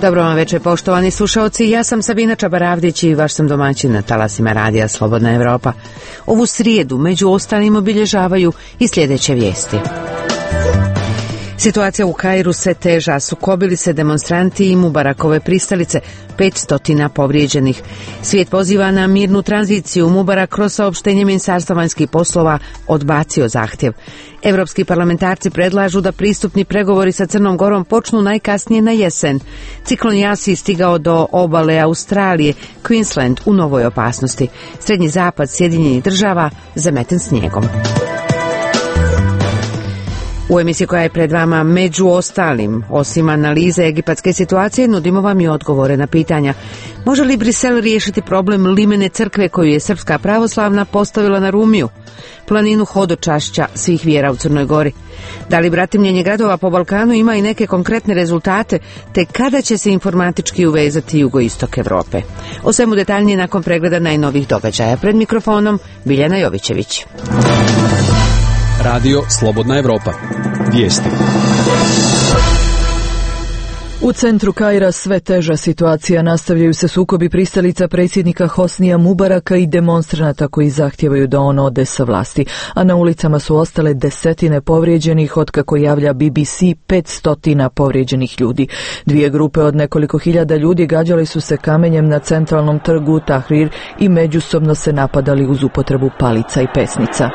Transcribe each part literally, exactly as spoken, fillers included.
Dobro vam večer, poštovani slušaoci. Ja sam Sabina Čabaravdić i vaš sam domaćin na talasima radija Slobodna Evropa. Ovu srijedu među ostalim obilježavaju i sljedeće vijesti. Situacija u Kairu se teža, sukobili se demonstranti i Mubarakove pristalice, petsto povrijeđenih. Svijet poziva na mirnu tranziciju. Mubarak kroz saopštenje Ministarstva vanjskih poslova odbacio zahtjev. Evropski parlamentarci predlažu da pristupni pregovori sa Crnom Gorom počnu najkasnije na jesen. Ciklon Yasi stigao do obale Australije, Queensland u novoj opasnosti. Srednji zapad Sjedinjenih država zameten snijegom. U emisiji koja je pred vama među ostalim, osim analize egipatske situacije, nudimo vam i odgovore na pitanja. Može li Brisel riješiti problem limene crkve koju je Srpska pravoslavna postavila na Rumiju? Planinu hodočašća svih vjera u Crnoj Gori. Da li bratimljenje gradova po Balkanu ima i neke konkretne rezultate, te kada će se informatički uvezati jugoistok Evrope? O svemu detaljnije nakon pregleda najnovih događaja. Pred mikrofonom Biljana Jovićević. Radio Slobodna Evropa. Vijesti. U centru Kaira sve teža situacija, nastavljaju se sukobi pristalica predsjednika Hosnija Mubaraka i demonstranata koji zahtijevaju da on ode sa vlasti, a na ulicama su ostale desetine povrijeđenih, od kako javlja B B C petstotina povrijeđenih ljudi. Dvije grupe od nekoliko hiljada ljudi gađali su se kamenjem na centralnom trgu Tahrir i međusobno se napadali uz upotrebu palica i pesnica.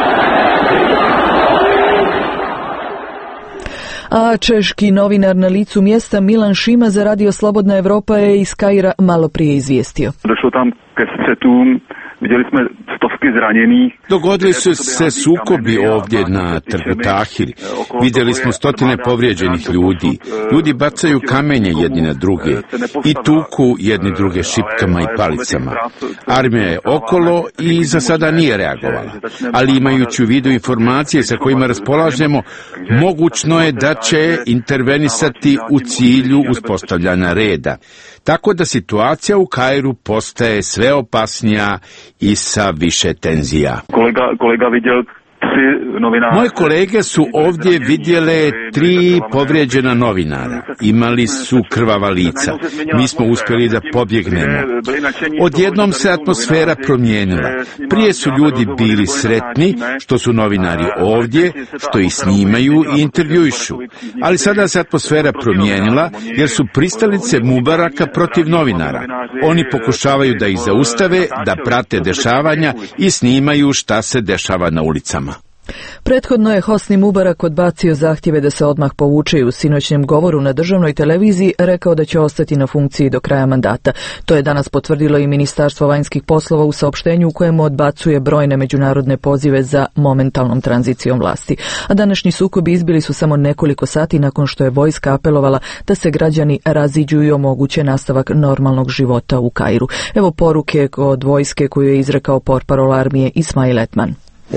A češki novinar na licu mjesta Milan Šima za Radio Slobodna Evropa je iz Kaira malo prije izvijestio. Došlo tam ke střetům, vidjeli smo stovke zranjenih. Dogodili su se sukobi ovdje na trgu Tahir. Vidjeli smo stotine povrijeđenih ljudi. Ljudi bacaju kamenje jedni na druge i tuku jedni druge šipkama i palicama. Armija je okolo i za sada nije reagovala. Ali imajući u vidu informacije sa kojima raspolažemo, mogućno je da će intervenisati u cilju uspostavljanja reda. Tako da situacija u Kairu postaje sve opasnija i sa više tenzija. Kolega, kolega vidjel Moje kolege su ovdje vidjele tri povrijeđena novinara. Imali su krvava lica. Mi smo uspjeli da pobjegnemo. Odjednom se atmosfera promijenila. Prije su ljudi bili sretni što su novinari ovdje, što ih snimaju i intervjuišu. Ali sada se atmosfera promijenila jer su pristalice Mubaraka protiv novinara. Oni pokušavaju da ih zaustave, da prate dešavanja i snimaju šta se dešava na ulicama. Prethodno je Hosni Mubarak odbacio zahtjeve da se odmah povuče i u sinoćnjem govoru na državnoj televiziji rekao da će ostati na funkciji do kraja mandata. To je danas potvrdilo i Ministarstvo vanjskih poslova u saopštenju u kojemu odbacuje brojne međunarodne pozive za momentalnom tranzicijom vlasti. A današnji sukobi izbili su samo nekoliko sati nakon što je vojska apelovala da se građani raziđu i omoguće nastavak normalnog života u Kairu. Evo poruke od vojske koju je izrekao portparol armije Ismail Etman.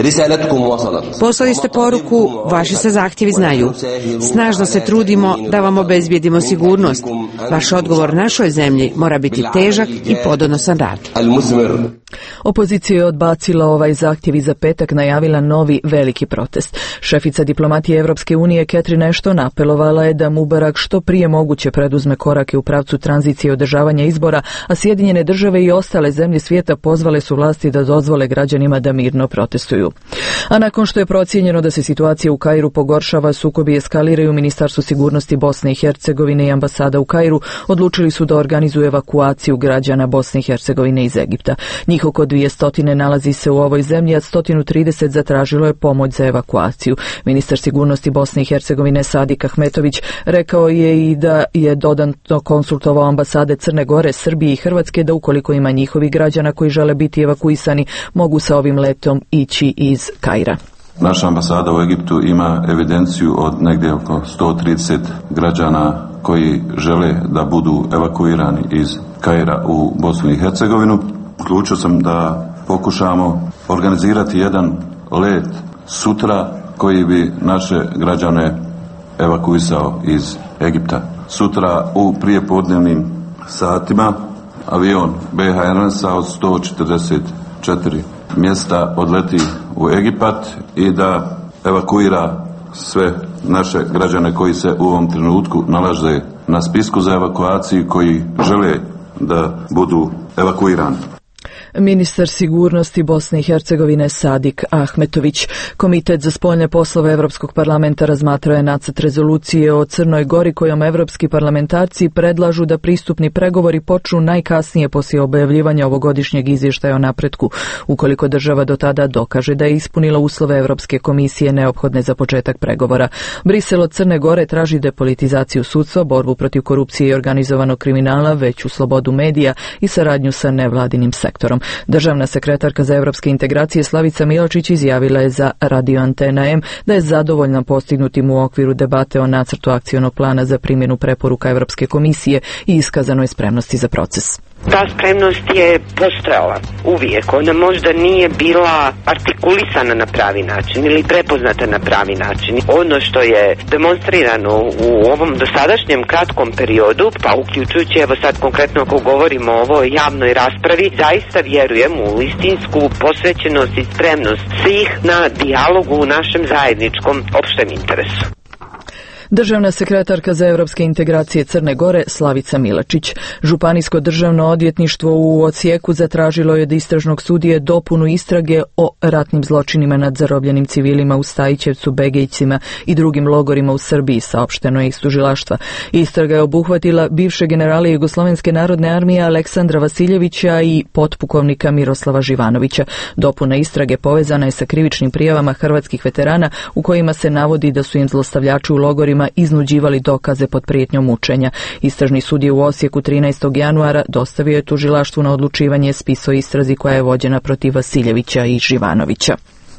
Poslali ste poruku, vaši se zahtjevi znaju. Snažno se trudimo da vam obezbijedimo sigurnost. Vaš odgovor našoj zemlji mora biti težak i plodonosan rad. Opozicija je odbacila ovaj zahtjev i za petak najavila novi veliki protest. Šefica diplomatije Evropske unije Catherine Ashton apelovala je da Mubarak što prije moguće preduzme korake u pravcu tranzicije i održavanja izbora, a Sjedinjene države i ostale zemlje svijeta pozvale su vlasti da dozvole građanima da mirno protestuju. A nakon što je procijenjeno da se situacija u Kairu pogoršava, sukobi eskaliraju, Ministarstvo sigurnosti Bosne i Hercegovine i ambasada u Kairu odlučili su da organizuju evakuaciju građana Bosne i Hercegovine iz Egipta. Njih oko dvije stotine nalazi se u ovoj zemlji, a sto trideset zatražilo je pomoć za evakuaciju. Ministar sigurnosti Bosne i Hercegovine Sadik Ahmetović rekao je i da je dodatno konsultovao ambasade Crne Gore, Srbije i Hrvatske da ukoliko ima njihovih građana koji žele biti evakuisani, mogu sa ovim letom ići iz Kaira. Naša ambasada u Egiptu ima evidenciju od negdje oko sto trideset građana koji žele da budu evakuirani iz Kaira u Bosnu i Hercegovinu. Odlučio sam da pokušamo organizirati jedan let sutra koji bi naše građane evakuisao iz Egipta. Sutra u prijepodnevnim satima avion B H Airlinesa od sto četrdeset četiri mjesta odleti u Egipat i da evakuira sve naše građane koji se u ovom trenutku nalaze na spisku za evakuaciju koji žele da budu evakuirani. Ministar sigurnosti Bosne i Hercegovine Sadik Ahmetović. Komitet za spoljne poslove Europskog parlamenta razmatrao je nacrt rezolucije o Crnoj Gori kojom evropski parlamentarci predlažu da pristupni pregovori počnu najkasnije poslije objavljivanja ovogodišnjeg izvještaja o napretku, ukoliko država do tada dokaže da je ispunila uslove Europske komisije neophodne za početak pregovora. Brisel od Crne Gore traži depolitizaciju sudstva, borbu protiv korupcije i organizovanog kriminala, veću slobodu medija i saradnju sa nevladinim sektorom. Državna sekretarka za europske integracije Slavica Milačić izjavila je za Radio Antena M da je zadovoljna postignutim u okviru debate o nacrtu akcionog plana za primjenu preporuka Europske komisije i iskazanoj spremnosti za proces. Ta spremnost je postojala uvijek. Ona možda nije bila artikulisana na pravi način ili prepoznata na pravi način. Ono što je demonstrirano u ovom dosadašnjem kratkom periodu, pa uključujući evo sad konkretno ako govorimo o ovoj javnoj raspravi, zaista vjerujem u istinsku posvećenost i spremnost svih na dijalogu u našem zajedničkom opštem interesu. Državna sekretarka za europske integracije Crne Gore Slavica Milačić. Županijsko državno odvjetništvo u Osijeku zatražilo je od istražnog sudije dopunu istrage o ratnim zločinima nad zarobljenim civilima u Stajićevcu, Begejcima i drugim logorima u Srbiji, saopšteno je iz tužilaštva. Istraga je obuhvatila bivše generale Jugoslovenske narodne armije Aleksandra Vasiljevića i potpukovnika Miroslava Živanovića. Dopuna istrage povezana je sa krivičnim prijavama hrvatskih veterana u kojima se navodi da su im zlostavljači u logorima iznuđivali dokaze pod prijetnjom mučenja. Istražni sud je u Osijeku trinaestog januara dostavio je tužilaštvu na odlučivanje spis o istrazi koja je vođena protiv Vasiljevića i Živanovića.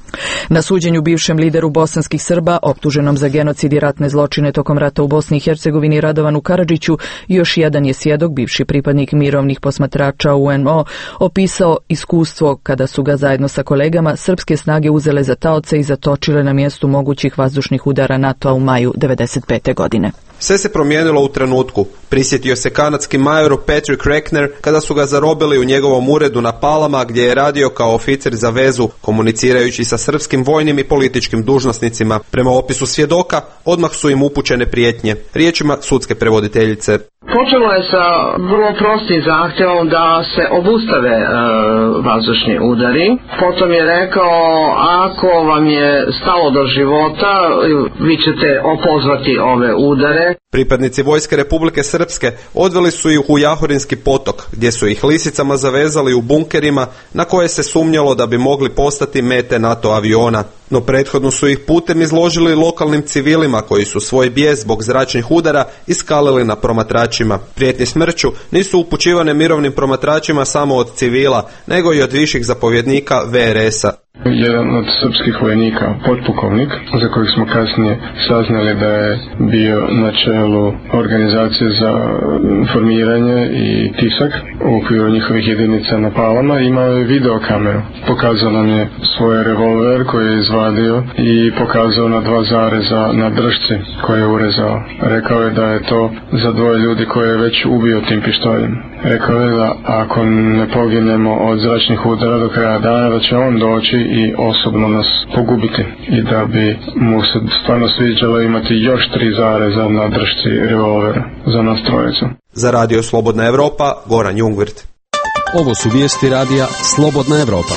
Na suđenju bivšem lideru bosanskih Srba, optuženom za genocid i ratne zločine tokom rata u Bosni i Hercegovini Radovanu Karadžiću, još jedan je svjedok, bivši pripadnik mirovnih posmatrača U N O, opisao iskustvo kada su ga zajedno sa kolegama srpske snage uzele za taoce i zatočile na mjestu mogućih vazdušnih udara NATO-a u maju devedeset pete. godine. Sve se promijenilo u trenutku. Prisjetio se kanadski major Patrick Reckner kada su ga zarobili u njegovom uredu na Palama gdje je radio kao oficir za vezu, komunicirajući sa srpskim vojnim i političkim dužnosnicima. Prema opisu svjedoka, odmah su im upućene prijetnje. Riječima sudske prevoditeljice. Počelo je sa vrlo prostim zahtjevom da se obustave e, vazdušni udari. Potom je rekao, ako vam je stalo do života, vi ćete opozvati ove udare. Pripadnici Vojske Republike Srpske odveli su ih u Jahorinski potok, gdje su ih lisicama zavezali u bunkerima na koje se sumnjalo da bi mogli postati mete NATO aviona. No prethodno su ih putem izložili lokalnim civilima koji su svoj bijes zbog zračnih udara iskalili na promatračima. Prijetnje smrću nisu upućivane mirovnim promatračima samo od civila, nego i od viših zapovjednika V R S-a. Jedan od srpskih vojnika, potpukovnik, za kojeg smo kasnije saznali da je bio na čelu organizacije za informiranje i tisak u okviru njihovih jedinica na Palama, imao je videokameru. Pokazao nam je svoj revolver koji je izvadio i pokazao na dva zareza na držci koje je urezao. Rekao je da je to za dvoje ljudi koje je već ubio tim pištoljem. Rekao je da ako ne poginemo od zračnih udara do kraja dana, da će on doći i osobno nas pogubiti i da bi mu se stvarno sviđalo imati još tri zareza na držci revolvera za nas trojicu. Za Radio Slobodna Evropa, Goran Jungvirt. Ovo su vijesti radija Slobodna Evropa.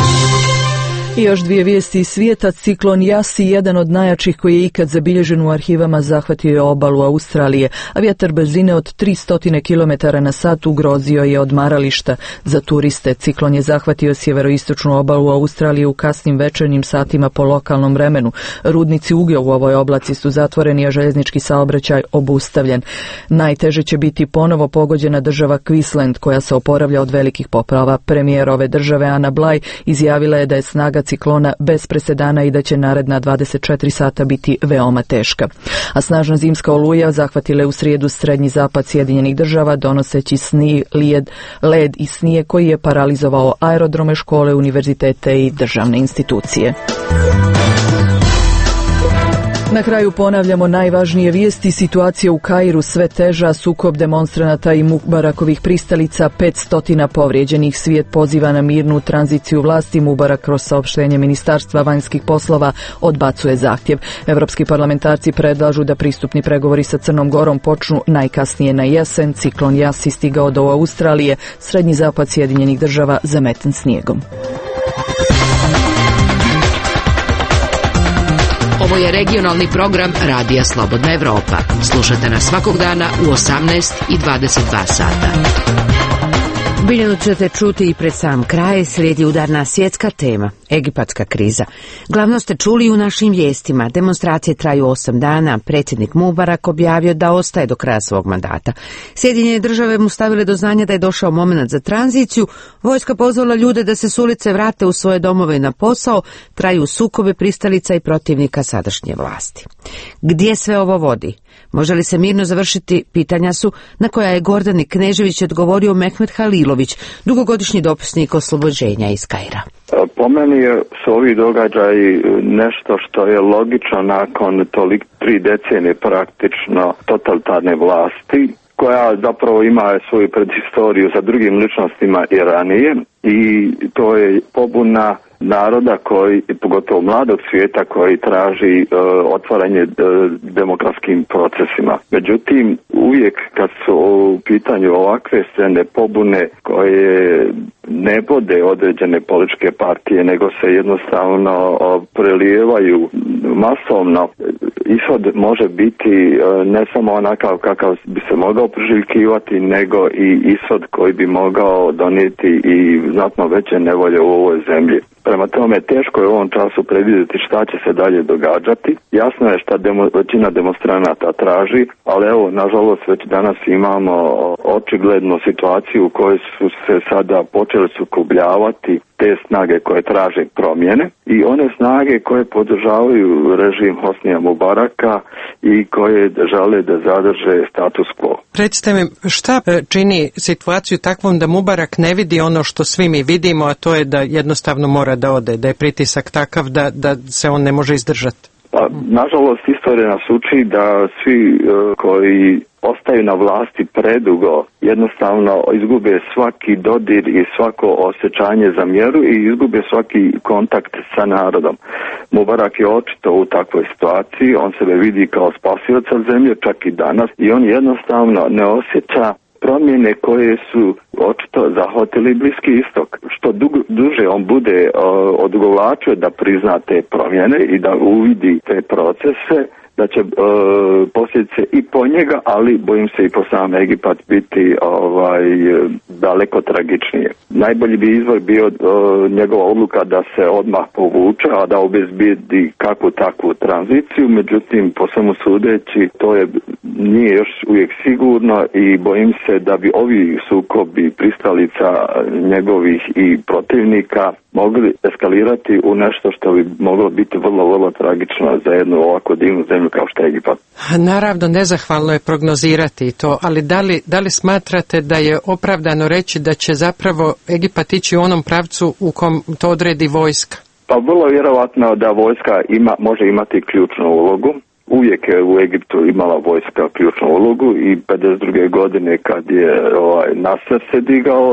I još dvije vijesti iz svijeta. Ciklon Yasi, jedan od najjačih koji je ikad zabilježen u arhivama, zahvatio je obalu Australije, a vjetar brzine od tristo kilometara na sat ugrozio je odmarališta za turiste. Ciklon je zahvatio sjeveroistočnu obalu Australije u kasnim večernjim satima po lokalnom vremenu. Rudnici ugljeva u ovoj oblaci su zatvoreni, a željeznički saobraćaj obustavljen. Najteže će biti ponovo pogođena država Queensland, koja se oporavlja od velikih poplava. Premijer ove države Ana Bligh izjavila je da je snaga ciklona bez presedana i da će naredna dvadeset četiri sata biti veoma teška. A snažna zimska oluja zahvatila je u srijedu srednji zapad Sjedinjenih država, donoseći snijeg, led, led i snijeg koji je paralizovao aerodrome, škole, univerzitete i državne institucije. Na kraju ponavljamo najvažnije vijesti. Situacija u Kairu sve teža, sukob demonstranata i Mubarakovih pristalica, petstotina povrijeđenih. Svijet poziva na mirnu tranziciju vlasti. Mubarak kroz saopštenje Ministarstva vanjskih poslova odbacuje zahtjev. Evropski parlamentarci predlažu da pristupni pregovori sa Crnom Gorom počnu najkasnije na jesen. Ciklon Yasi stigao do Australije, srednji zapad Sjedinjenih država zameten snijegom. Ovo je regionalni program Radija Slobodna Evropa. Slušajte nas svakog dana u osamnaest i dvadeset dva sata. Biljanu ćete čuti i pred sam kraj. Slijedi udarna svjetska tema, egipatska kriza. Glavno ste čuli u našim vijestima. Demonstracije traju osam dana. Predsjednik Mubarak objavio da ostaje do kraja svog mandata. Sjedinjene države mu stavile do znanja da je došao moment za tranziciju. Vojska pozvala ljude da se s ulice vrate u svoje domove i na posao. Traju sukobe pristalica i protivnika sadašnje vlasti. Gdje sve ovo vodi? Može li se mirno završiti? Pitanja su na koja je Gordani Knežević odgovorio Mehmet Halilović, dugogodišnji dopisnik oslobođenja iz Kaira. Po meni su ovi događaji nešto što je logično nakon tolik tri decenije praktično totalitarne vlasti, koja zapravo ima svoju predhistoriju sa drugim ličnostima i ranije, i to je pobuna naroda koji, pogotovo mladog svijeta, koji traži uh, otvaranje uh, demokratskim procesima. Međutim, uvijek kad su u pitanju ovakve scene pobune koje ne vode određene političke partije, nego se jednostavno uh, prelijevaju masovno, ishod može biti uh, ne samo onakav kakav bi se mogao priželjkivati, nego i ishod koji bi mogao donijeti i znatno veće nevolje u ovoj zemlji. Prema tome, teško je u ovom času predvidjeti šta će se dalje događati. Jasno je šta demo, većina demonstranata traži, ali evo, nažalost, već danas imamo očiglednu situaciju u kojoj su se sada počeli sukobljavati te snage koje traže promjene i one snage koje podržavaju režim Hosnija Mubaraka i koje žele da zadrže status quo. Recite mi, šta čini situaciju takvom da Mubarak ne vidi ono što svi mi vidimo, a to je da jednostavno mora da ode, da je pritisak takav da, da se on ne može izdržati? Pa, nažalost, istorija nas uči da svi uh, koji ostaju na vlasti predugo jednostavno izgube svaki dodir i svako osjećanje za mjeru i izgube svaki kontakt sa narodom. Mubarak je očito u takvoj situaciji, on sebe vidi kao spasioca zemlje čak i danas i on jednostavno ne osjeća promjene koje su očito zahvatili Bliski istok. Što dugo, duže on bude uh, odugovlačio da prizna te promjene i da uvidi te procese, da će uh, posljedice i po njega, ali bojim se i po sam Egipat biti ovaj daleko tragičnije. Najbolji bi izvor bio uh, njegova odluka da se odmah povuče, a da obezbijedi kakvu takvu tranziciju, međutim po svemu sudeći to je nije još uvijek sigurno i bojim se da bi ovi sukobi pristalica njegovih i protivnika mogli eskalirati u nešto što bi moglo biti vrlo, vrlo tragično za jednu ovako divnu zemlju kao što je Egipat. Naravno, nezahvalno je prognozirati to, ali da li, da li smatrate da je opravdano reći da će zapravo Egipat ići u onom pravcu u kom to odredi vojska? Pa vrlo vjerovatno da vojska ima, može imati ključnu ulogu. Uvijek je u Egiptu imala vojska ključnu ulogu i pedeset druge godine kad je ovaj, Nasser se digao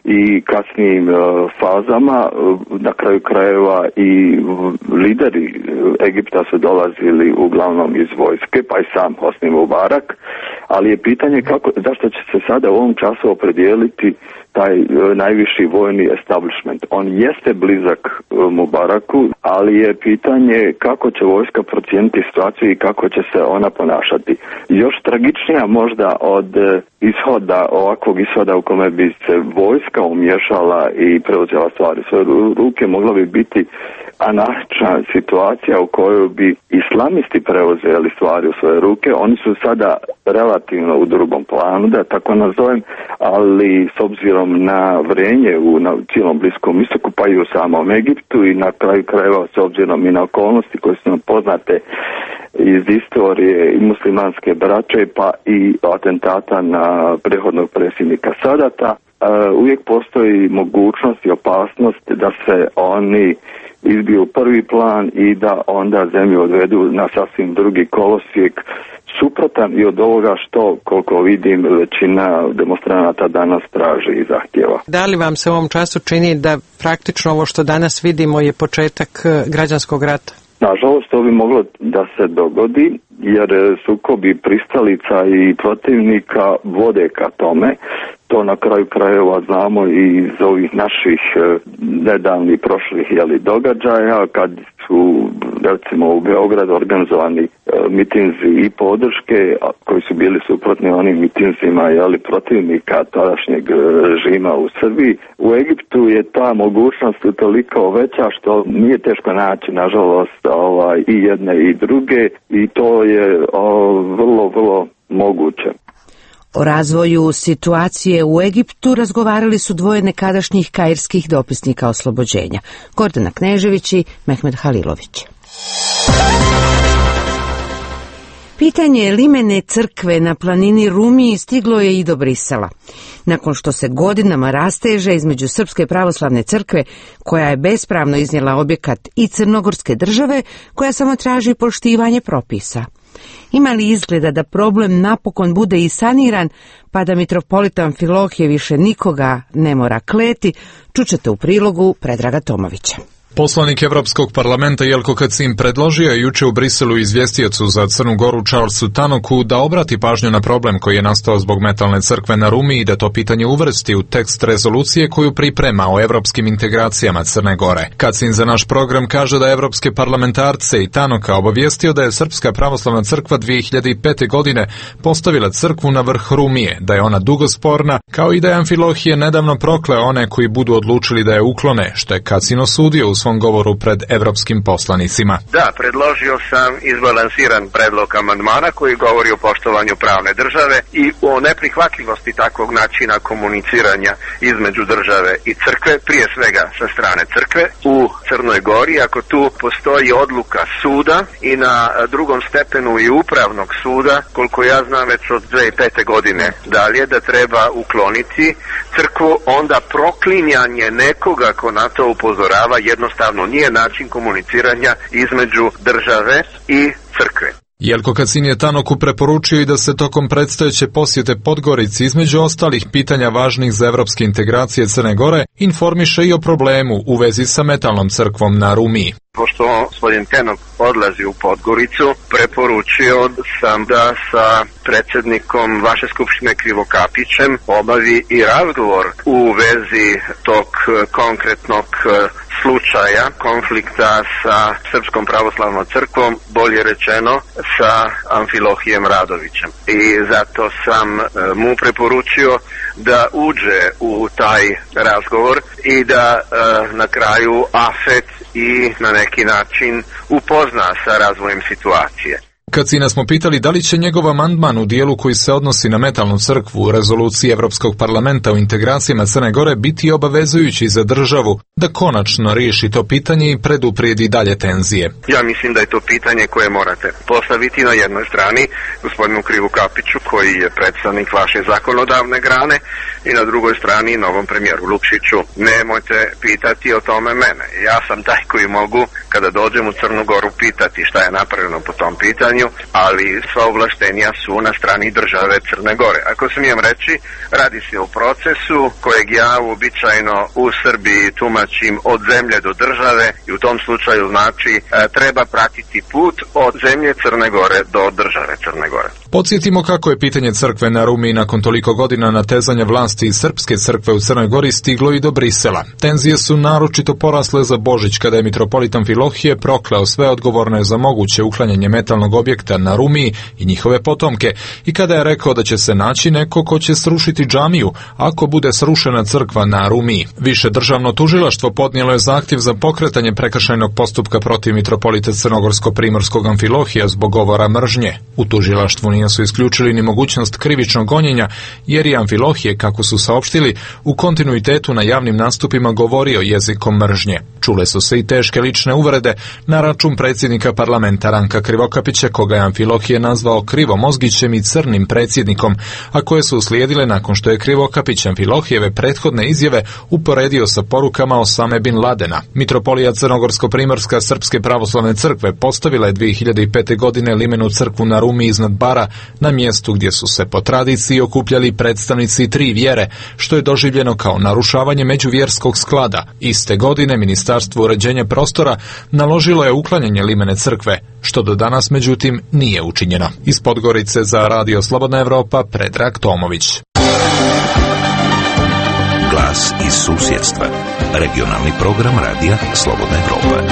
i kasnijim uh, fazama, uh, na kraju krajeva i lideri Egipta su dolazili uglavnom iz vojske, pa i sam Hosni Mubarak, ali je pitanje kako, zašto će se sada u ovom času opredijeliti taj uh, najviši vojni establishment. On jeste blizak uh, Mubaraku, ali je pitanje kako će vojska procijeniti situaciju i kako će se ona ponašati. Još tragičnija možda od uh, ishoda, ovakvog ishoda u kome bi se vojska umješala i preuzela stvari svoje ruke, mogla bi biti anarhična situacija u kojoj bi islamisti preuzeli stvari u svoje ruke. Oni su sada relativno u drugom planu, da tako nazovem, ali s obzirom na vrenje u na cijelom Bliskom istoku, pa i u samom Egiptu i na kraju krajeva s obzirom i na okolnosti koje su nam poznate iz istorije i muslimanske braće, pa i atentata na prethodnog predsjednika Sadata, uh, uvijek postoji mogućnost i opasnost da se oni izbiju prvi plan i da onda zemlju odvedu na sasvim drugi kolosijek, suprotan i od ovoga što, koliko vidim, većina demonstranata danas traži i zahtjeva. Da li vam se u ovom času čini da praktično ovo što danas vidimo je početak građanskog rata? Nažalost, to bi moglo da se dogodi, jer sukobi pristalica i protivnika vode ka tome. To na kraju krajeva znamo i iz ovih naših nedavnih prošlih jeli, događaja, kad su recimo u Beogradu organizovani e, mitinzi i podrške koji su bili suprotni onim mitinzima jeli, protivnika tadašnjeg režima u Srbiji. U Egiptu je ta mogućnost toliko veća što nije teško naći, nažalost, ovaj, i jedne i druge, i to je o, vrlo, vrlo moguće. O razvoju situacije u Egiptu razgovarali su dvoje nekadašnjih kairskih dopisnika oslobođenja, Gordana Knežević i Mehmed Halilović. Pitanje limene crkve na planini Rumiji stiglo je i do Brisela. Nakon što se godinama rasteže između Srpske pravoslavne crkve, koja je bespravno iznijela objekat, i Crnogorske države, koja samo traži poštivanje propisa. Ima li izgleda da problem napokon bude i saniran, pa da mitropolita Amfilohije više nikoga ne mora kleti, čućete u prilogu Predraga Tomovića. Poslanik Evropskog parlamenta Jelko Kacin predložio je juče u Briselu izvjestiocu za Crnu Goru Charlesu Tanoku da obrati pažnju na problem koji je nastao zbog metalne crkve na Rumi i da to pitanje uvrsti u tekst rezolucije koju priprema o evropskim integracijama Crne Gore. Kacin za naš program kaže da evropske parlamentarce i Tanoka obavijestio da je Srpska pravoslavna crkva dvije hiljade pete. godine postavila crkvu na vrh Rumije, da je ona dugo sporna, kao i da je Amfilohije nedavno prokleo one koji budu odlučili da je uklone, što je Kacin osudio u svom govoru pred evropskim poslanicima. Da, predložio sam izbalansiran predlog amandmana koji govori o poštovanju pravne države i o neprihvatljivosti takvog načina komuniciranja između države i crkve, prije svega sa strane crkve u Crnoj Gori. Ako tu postoji odluka suda i na drugom stepenu i upravnog suda, koliko ja znam već od dvije hiljade pete. godine dalje, da treba ukloniti crkvu, onda proklinjanje nekoga ko na to upozorava jednostavno nije način komuniciranja između države i crkve. Jelko Kacin je Tanoku preporučio i da se tokom predstojeće posjete Podgorici, između ostalih pitanja važnih za evropske integracije Crne Gore, informiše i o problemu u vezi sa metalnom crkvom na Rumiji. Pošto gospodin Tanok odlazi u Podgoricu, preporučio sam da sa predsjednikom vaše skupštine Krivokapićem obavi i razgovor u vezi tog konkretnog slučaja konflikta sa Srpskom pravoslavnom crkvom, bolje rečeno sa Amfilohijem Radovićem. I zato sam mu preporučio da uđe u taj razgovor i da na kraju Afet i na neki način upozna sa razvojem situacije. Kacina smo pitali da li će njegov amandman u dijelu koji se odnosi na metalnu crkvu u rezoluciji Evropskog parlamenta o integracijama Crne Gore biti obavezujući za državu da konačno riješi to pitanje i preduprijedi dalje tenzije. Ja mislim da je to pitanje koje morate postaviti na jednoj strani gospodinu Krivokapiću, koji je predstavnik vaše zakonodavne grane, i na drugoj strani novom premijeru Lukšiću. Nemojte pitati o tome mene. Ja sam taj koji mogu, kada dođem u Crnu Goru, pitati šta je napravljeno po tom pitanju, ali sva ovlaštenja su na strani države Crne Gore. Ako smijem reći, radi se o procesu kojeg ja uobičajeno u Srbiji tumačim od zemlje do države, i u tom slučaju znači treba pratiti put od zemlje Crne Gore do države Crne Gore. Podsjetimo kako je pitanje crkve na Rumiji nakon toliko godina natezanja vlasti iz Srpske crkve u Crnoj Gori stiglo i do Brisela. Tenzije su naročito porasle za Božić, kada je mitropolit Amfilohije prokleo sve odgovorne za moguće uklanjanje metalnog objekta na Rumiji i njihove potomke, i kada je rekao da će se naći neko ko će srušiti džamiju ako bude srušena crkva na Rumiji. Više državno tužilaštvo podnijelo je zahtjev za pokretanje prekršajnog postupka protiv mitropolita Crnogorsko-primorskog Amfilohija zbog govora mržnje. U tužilaštvu nisu isključili ni mogućnost krivičnog gonjenja, jer je Amfilohije, kako su saopštili, u kontinuitetu na javnim nastupima govorio jezikom mržnje. Čule su se i teške lične uvrede na račun predsjednika parlamenta Ranka Krivokapića, koga je Amfilohije nazvao krivomozgićem i crnim predsjednikom, a koje su uslijedile nakon što je Krivokapić Amfilohijeve prethodne izjave uporedio sa porukama Osame bin Ladena. Mitropolija Crnogorsko-primorska Srpske pravoslavne crkve postavila je dvije hiljade pete. godine limenu crkvu na Rumi iznad Bara, na mjestu gdje su se po tradiciji okupljali predstavnici tri vjere, što je doživljeno kao narušavanje međuvjerskog sklada. Iste godine Ministarstvo uređenja prostora naložilo je uklanjanje limene crkve, što do danas međutim nije učinjeno. Iz Podgorice za Radio Slobodna Evropa, Predrag Tomović. Glas iz susjedstva. Regionalni program Radija Slobodna Evropa.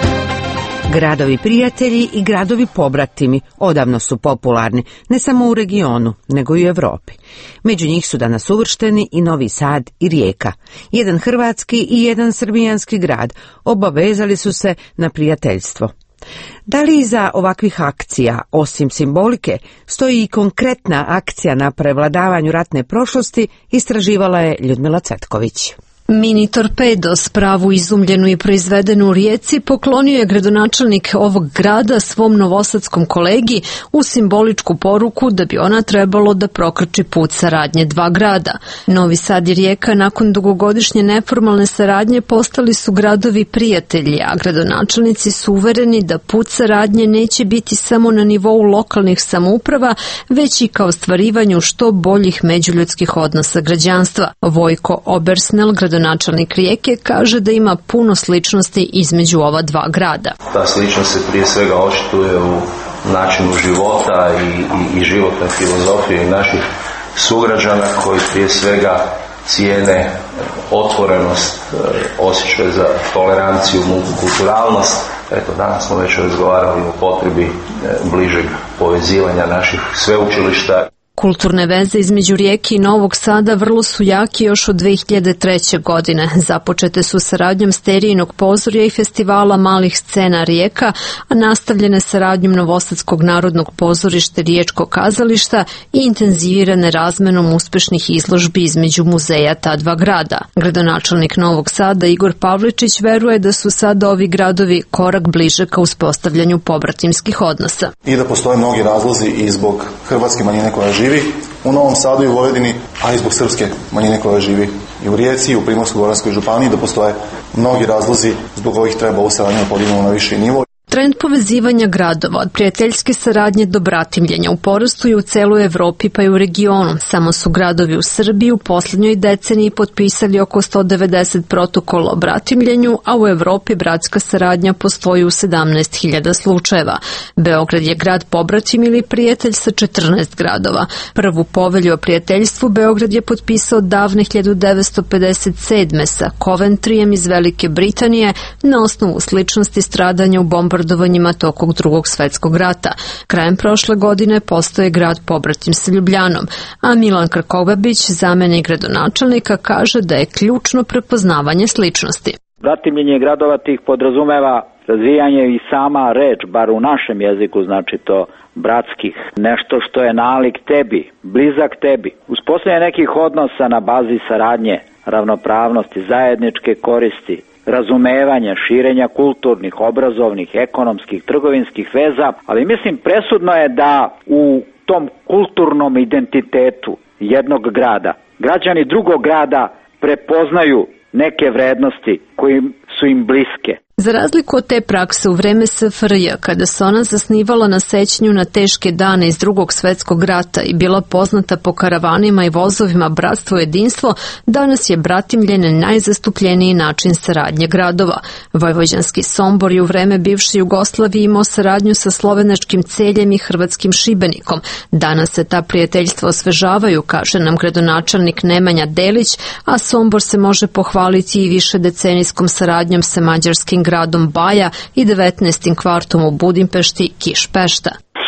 Gradovi prijatelji i gradovi pobratimi odavno su popularni, ne samo u regionu, nego i u Europi. Među njih su danas uvršteni i Novi Sad i Rijeka. Jedan hrvatski i jedan srbijanski grad obavezali su se na prijateljstvo. Da li iza ovakvih akcija, osim simbolike, stoji i konkretna akcija na prevladavanju ratne prošlosti, istraživala je Ljudmila Cvetković. Mini torpedo, spravu izumljenu i proizvedenu u Rijeci, poklonio je gradonačelnik ovog grada svom novosadskom kolegi u simboličku poruku da bi ona trebalo da prokrči put saradnje dva grada. Novi Sad i Rijeka nakon dugogodišnje neformalne saradnje postali su gradovi prijatelji, a gradonačelnici su uvereni da put saradnje neće biti samo na nivou lokalnih samouprava, već i kao ostvarivanju što boljih međuljudskih odnosa građanstva. Vojko Obersnel, gradonačelnik načelnik Rijeke, kaže da ima puno sličnosti između ova dva grada. Ta sličnost se prije svega očituje u načinu života i, i, i životnoj filozofiji naših sugrađana koji prije svega cijene otvorenost, osjećaj za toleranciju, multikulturalnost. Eto, danas smo već razgovarali o potrebi bližeg povezivanja naših sveučilišta. Kulturne veze između Rijeke i Novog Sada vrlo su jaki još od dve hiljade treće. godine. Započete su saradnjom Sterijinog pozorja i festivala malih scena Rijeka, a nastavljene saradnjom Novosadskog narodnog pozorišta Riječkog kazališta i intenzivirane razmenom uspešnih izložbi između muzeja ta dva grada. Gradonačelnik Novog Sada Igor Pavličić veruje da su sada ovi gradovi korak bliže ka uspostavljanju pobratimskih odnosa. I da postoje mnogi razlozi i zbog hrvatske manjine koja živi u Novom Sadu i u Vojvodini, a i zbog srpske manjine koja živi i u Rijeci i u Primorsko-goranskoj županiji, da postoje mnogi razlozi zbog ovih treba ovu saradnju podignemo na viši nivo. Trend povezivanja gradova od prijateljske saradnje do bratimljenja u porastu je u celoj Evropi pa i u regionu. Samo su gradovi u Srbiji u posljednjoj deceniji potpisali oko sto devedeset protokola o bratimljenju, a u Evropi bratska saradnja postoji u sedamnaest hiljada slučajeva. Beograd je grad pobratim ili prijatelj sa četrnaest gradova. Prvu povelju o prijateljstvu Beograd je potpisao davne hiljadu devetsto pedeset sedme. sa Coventryjem iz Velike Britanije na osnovu sličnosti stradanja u bombardovanju bombardovanjima tokom drugog svetskog rata. Krajem prošle godine postoje grad pobratim sa Ljubljanom, a Milan Krkobabić, zamenik gradonačelnika, kaže da je ključno prepoznavanje sličnosti. Bratimljenje gradova tih podrazumeva razvijanje i sama reč, bar u našem jeziku, znači to bratskih, nešto što je nalik tebi, blizak tebi. Uspostavljanje nekih odnosa na bazi saradnje, ravnopravnosti, zajedničke koristi, razumevanja, širenja kulturnih, obrazovnih, ekonomskih, trgovinskih veza, ali mislim presudno je da u tom kulturnom identitetu jednog grada građani drugog grada prepoznaju neke vrednosti koje su im bliske. Za razliku od te prakse u vreme S F R J, kada se ona zasnivala na sećanju na teške dane iz drugog svetskog rata i bila poznata po karavanima i vozovima bratstvo i jedinstvo, danas je bratimljenje najzastupljeniji način saradnje gradova. Vojvođanski Sombor je u vreme bivše Jugoslavije imao saradnju sa slovenačkim Celjem i hrvatskim Šibenikom. Danas se ta prijateljstva osvežavaju, kaže nam gradonačelnik Nemanja Delić, a Sombor se može pohvaliti i više decenijskom saradnjom sa mađarskim gradom Baja i devetnaestim kvartom u Budimpešti, Kiš Pešta.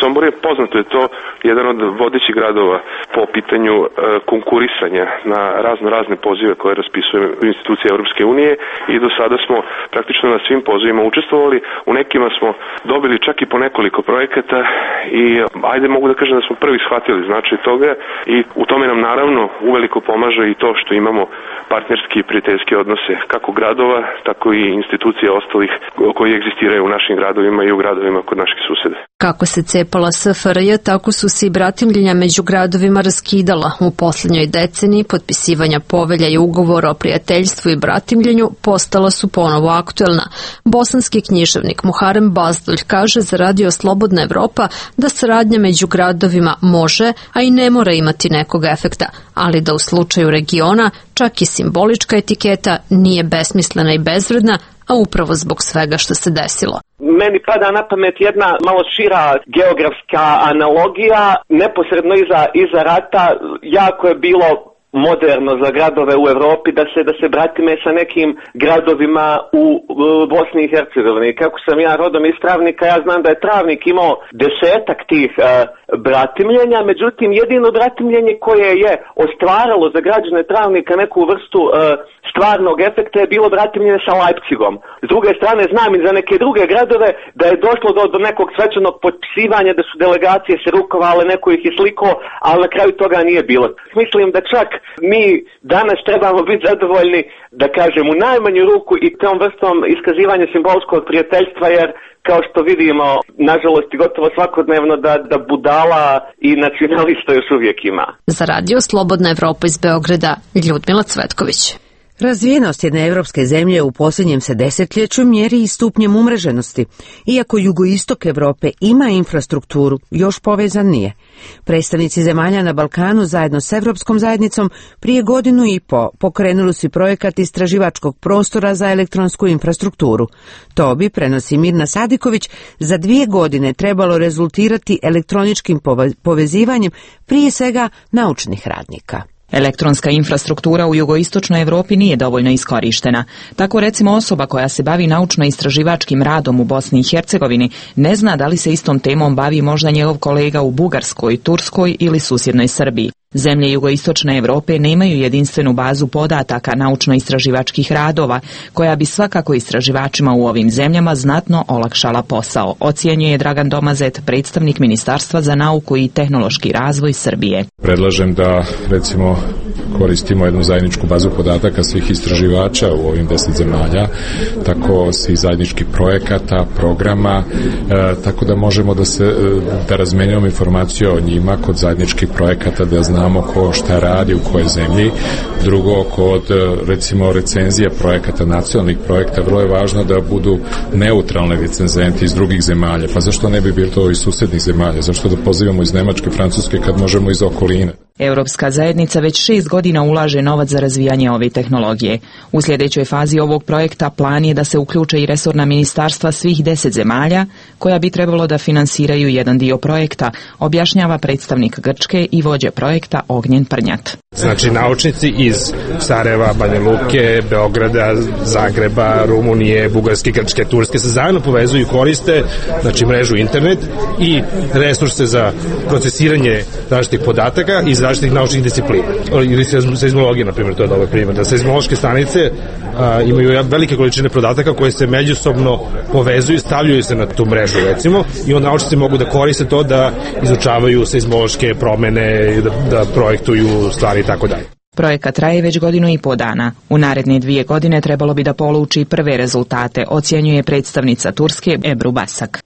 Sombor je poznato, je to jedan od vodećih gradova po pitanju e, konkurisanja na razno razne pozive koje raspisuje institucije Europske unije i do sada smo praktično na svim pozivima učestvovali. U nekima smo dobili čak i po nekoliko projekata i ajde mogu da kažem da smo prvi shvatili značaj toga i u tome nam naravno uveliko pomaže i to što imamo partnerski i prijateljski odnose kako gradova, tako i institucija ostalih koji egzistiraju u našim gradovima i u gradovima kod naših suseda. Kako se cepala S F R J, tako su se i bratimljenja među gradovima raskidala. U posljednjoj deceniji potpisivanja povelja i ugovora o prijateljstvu i bratimljenju postala su ponovo aktuelna. Bosanski književnik Muharem Bazdulj kaže za Radio Slobodna Evropa da saradnja među gradovima može, a i ne mora imati nekog efekta, ali da u slučaju regiona čak i simbolička etiketa nije besmislena i bezvredna, a upravo zbog svega što se desilo. Meni pada na pamet jedna malo šira geografska analogija. Neposredno iza, iza rata jako je bilo moderno za gradove u Evropi da se da se bratime sa nekim gradovima u, u Bosni i Hercegovini. Kako sam ja rodom iz Travnika, ja znam da je Travnik imao desetak tih uh, bratimljenja, međutim jedino bratimljenje koje je ostvaralo za građane Travnika neku vrstu uh, stvarnog efekta je bilo bratimljenje sa Leipzigom. S druge strane znam i za neke druge gradove da je došlo do, do nekog svečanog potpisivanja, da su delegacije se rukovale, neko ih je sliko, ali na kraju toga nije bilo. Mislim da čak mi danas trebamo biti zadovoljni, da kažem, u najmanju ruku i tom vrstom iskazivanja simbolskog prijateljstva, jer kao što vidimo, nažalost i gotovo svakodnevno da, da budala i nacionalista još uvijek ima. Za Radio Slobodna Evropa iz Beograda, Ljudmila Cvetković. Razvijenost jedne evropske zemlje u posljednjem se desetljeću mjeri i stupnjem umreženosti. Iako jugoistok Europe ima infrastrukturu, još povezan nije. Predstavnici zemalja na Balkanu zajedno s Evropskom zajednicom prije godinu i po pokrenuli su projekat istraživačkog prostora za elektronsku infrastrukturu. To bi, prenosi Mirna Sadiković, za dvije godine trebalo rezultirati elektroničkim povezivanjem prije svega naučnih radnika. Elektronska infrastruktura u jugoistočnoj Europi nije dovoljno iskorištena. Tako recimo osoba koja se bavi naučno-istraživačkim radom u Bosni i Hercegovini ne zna da li se istom temom bavi možda njegov kolega u Bugarskoj, Turskoj ili susjednoj Srbiji. Zemlje jugoistočne Europe nemaju jedinstvenu bazu podataka naučno-istraživačkih radova, koja bi svakako istraživačima u ovim zemljama znatno olakšala posao, ocjenjuje Dragan Domazet, predstavnik Ministarstva za nauku i tehnološki razvoj Srbije. Predlažem da, recimo, koristimo jednu zajedničku bazu podataka svih istraživača u ovim deset zemalja, tako svih zajedničkih projekata, programa, e, tako da možemo da se da razmenjujemo informacije o njima kod zajedničkih projekata, da znamo ko šta radi u kojoj zemlji. Drugo, kod recimo recenzija projekata, nacionalnih projekta, vrlo je važno da budu neutralne recenzenti iz drugih zemalja. Pa zašto ne bi bilo to iz susjednih zemalja? Zašto da pozivamo iz Nemačke, Francuske kad možemo iz okoline? Europska zajednica već šest godina ulaže novac za razvijanje ove tehnologije. U sljedećoj fazi ovog projekta plan je da se uključe i resorna ministarstva svih deset zemalja, koja bi trebalo da finansiraju jedan dio projekta, objašnjava predstavnik Grčke i vođa projekta Ognjen Prnjat. Znači naučnici iz Sarajeva, Banja Luke, Beograda, Zagreba, Rumunije, Bugarske, Grčke, Turske se zajedno povezuju i koriste, znači mrežu internet i resurse za procesiranje različitih podataka iz različitih naučnih disciplina. Ili seizmologija, na primjer, to je dobar primjer. Da seizmološke stanice a, imaju velike količine podataka koje se međusobno povezuju, stavljaju se na tu mrežu, recimo, i onda naučnici mogu da koriste to da izučavaju seizmološke promene, da, da projektuju stvari i tako dalje. Projekat traje već godinu i po dana. U naredne dvije godine trebalo bi da poluči prve rezultate, ocjenjuje predstavnica Turske Ebru Basak.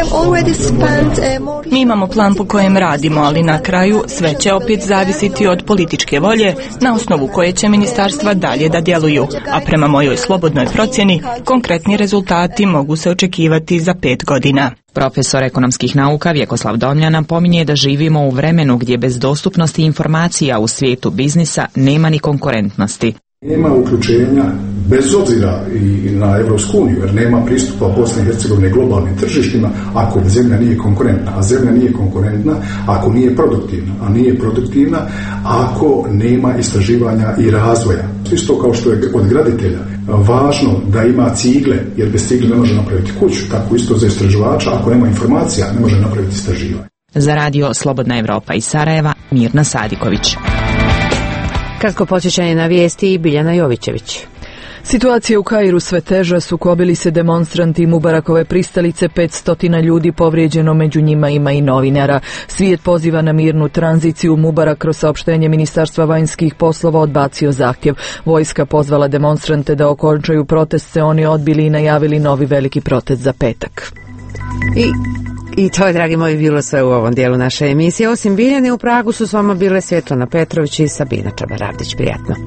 Mi imamo plan po kojem radimo, ali na kraju sve će opet zavisiti od političke volje na osnovu koje će ministarstva dalje da djeluju, a prema mojoj slobodnoj procjeni konkretni rezultati mogu se očekivati za pet godina. Profesor ekonomskih nauka Vjekoslav Domljana pominje da živimo u vremenu gdje bez dostupnosti informacija u svijetu biznisa nema ni konkurentnosti. Nema uključenja, bez obzira i na Evropsku uniju, jer nema pristupa Bosne i Hercegovine globalnim tržištima ako zemlja nije konkurentna. A zemlja nije konkurentna ako nije produktivna. A nije produktivna ako nema istraživanja i razvoja. Isto kao što je od graditelja važno da ima cigle, jer bez cigle ne može napraviti kuću, tako isto za istraživača, ako nema informacija, ne može napraviti istraživanje. Za radio Slobodna Evropa iz Sarajeva, Mirna Sadiković. Kratko podsjećanje na vijesti i Biljana Jovićević. Situacija u Kairu sve teža, sukobili se demonstranti Mubarakove pristalice, petsto ljudi povrijeđeno, među njima ima i novinara. Svijet poziva na mirnu tranziciju, Mubarak kroz saopštenje Ministarstva vanjskih poslova odbacio zahtjev. Vojska pozvala demonstrante da okončaju protest, se oni odbili i najavili novi veliki protest za petak. I I to je, dragi moji, bilo sve u ovom dijelu naše emisije. Osim Biljane, u Pragu su s vama bile Svjetlana Petrović i Sabina Čabaravdić. Prijatno.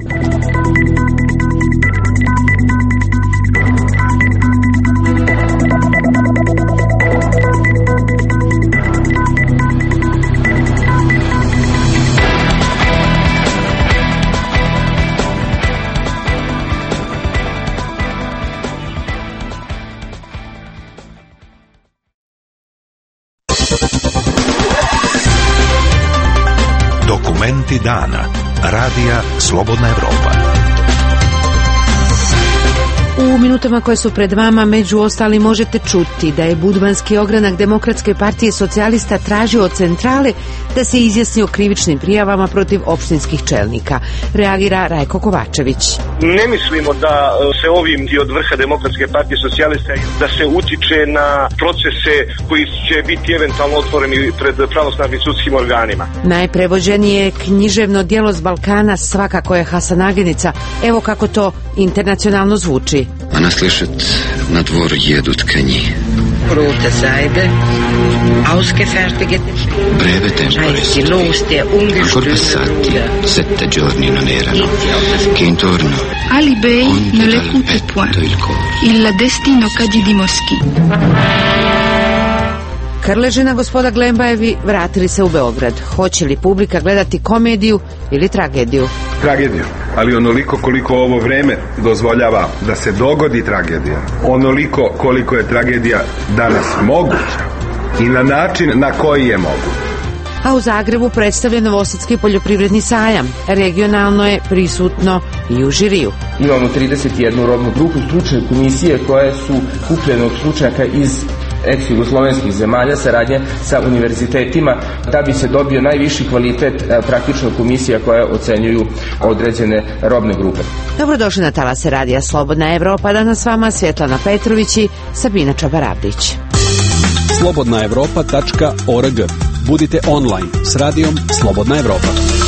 Dokumenti dana. Radija Slobodna Evropa. U minutama koje su pred vama, među ostali, možete čuti da je budvanski ogranak Demokratske partije socijalista tražio od centrale da se izjasni o krivičnim prijavama protiv opštinskih čelnika. Reagira Rajko Kovačević. Ne mislimo da se ovim i od vrha Demokratske partije socijalista da se utiče na procese koji će biti eventualno otvoreni pred pravosnažnim sudskim organima. Najprevođenije književno djelo s Balkana svakako je Hasanaginica. Evo kako to internacionalno zvuči. Она слышит, на двор едут кони. Rote Seide, ausgefertigt, breve tempore, ancora passati sette giorni non erano, che intorno Ali Bey ne l'écoute point, il destino cadi di Moschi. Krležina gospoda Glembajevi vratili se u Beograd. Hoće li publika gledati komediju ili tragediju? Tragediju, ali onoliko koliko ovo vreme dozvoljava da se dogodi tragedija. Onoliko koliko je tragedija danas moguća i na način na koji je moguća. A u Zagrebu predstavlja Novosadski poljoprivredni sajam. Regionalno je prisutno i u žiriju. Imamo trideset jednu rodnu grupu stručne komisije koje su kupljene od stručnjaka iz ex-jugoslovenskih zemalja, saradnje sa univerzitetima, da bi se dobio najviši kvalitet praktično komisija koja ocenjuju određene robne grupe. Dobrodošli na talase radija Slobodna Evropa. Danas s vama Svjetlana Petrović i Sabina Čabaravdić. slobodna evropa tačka org. Budite online s radijom Slobodna Evropa.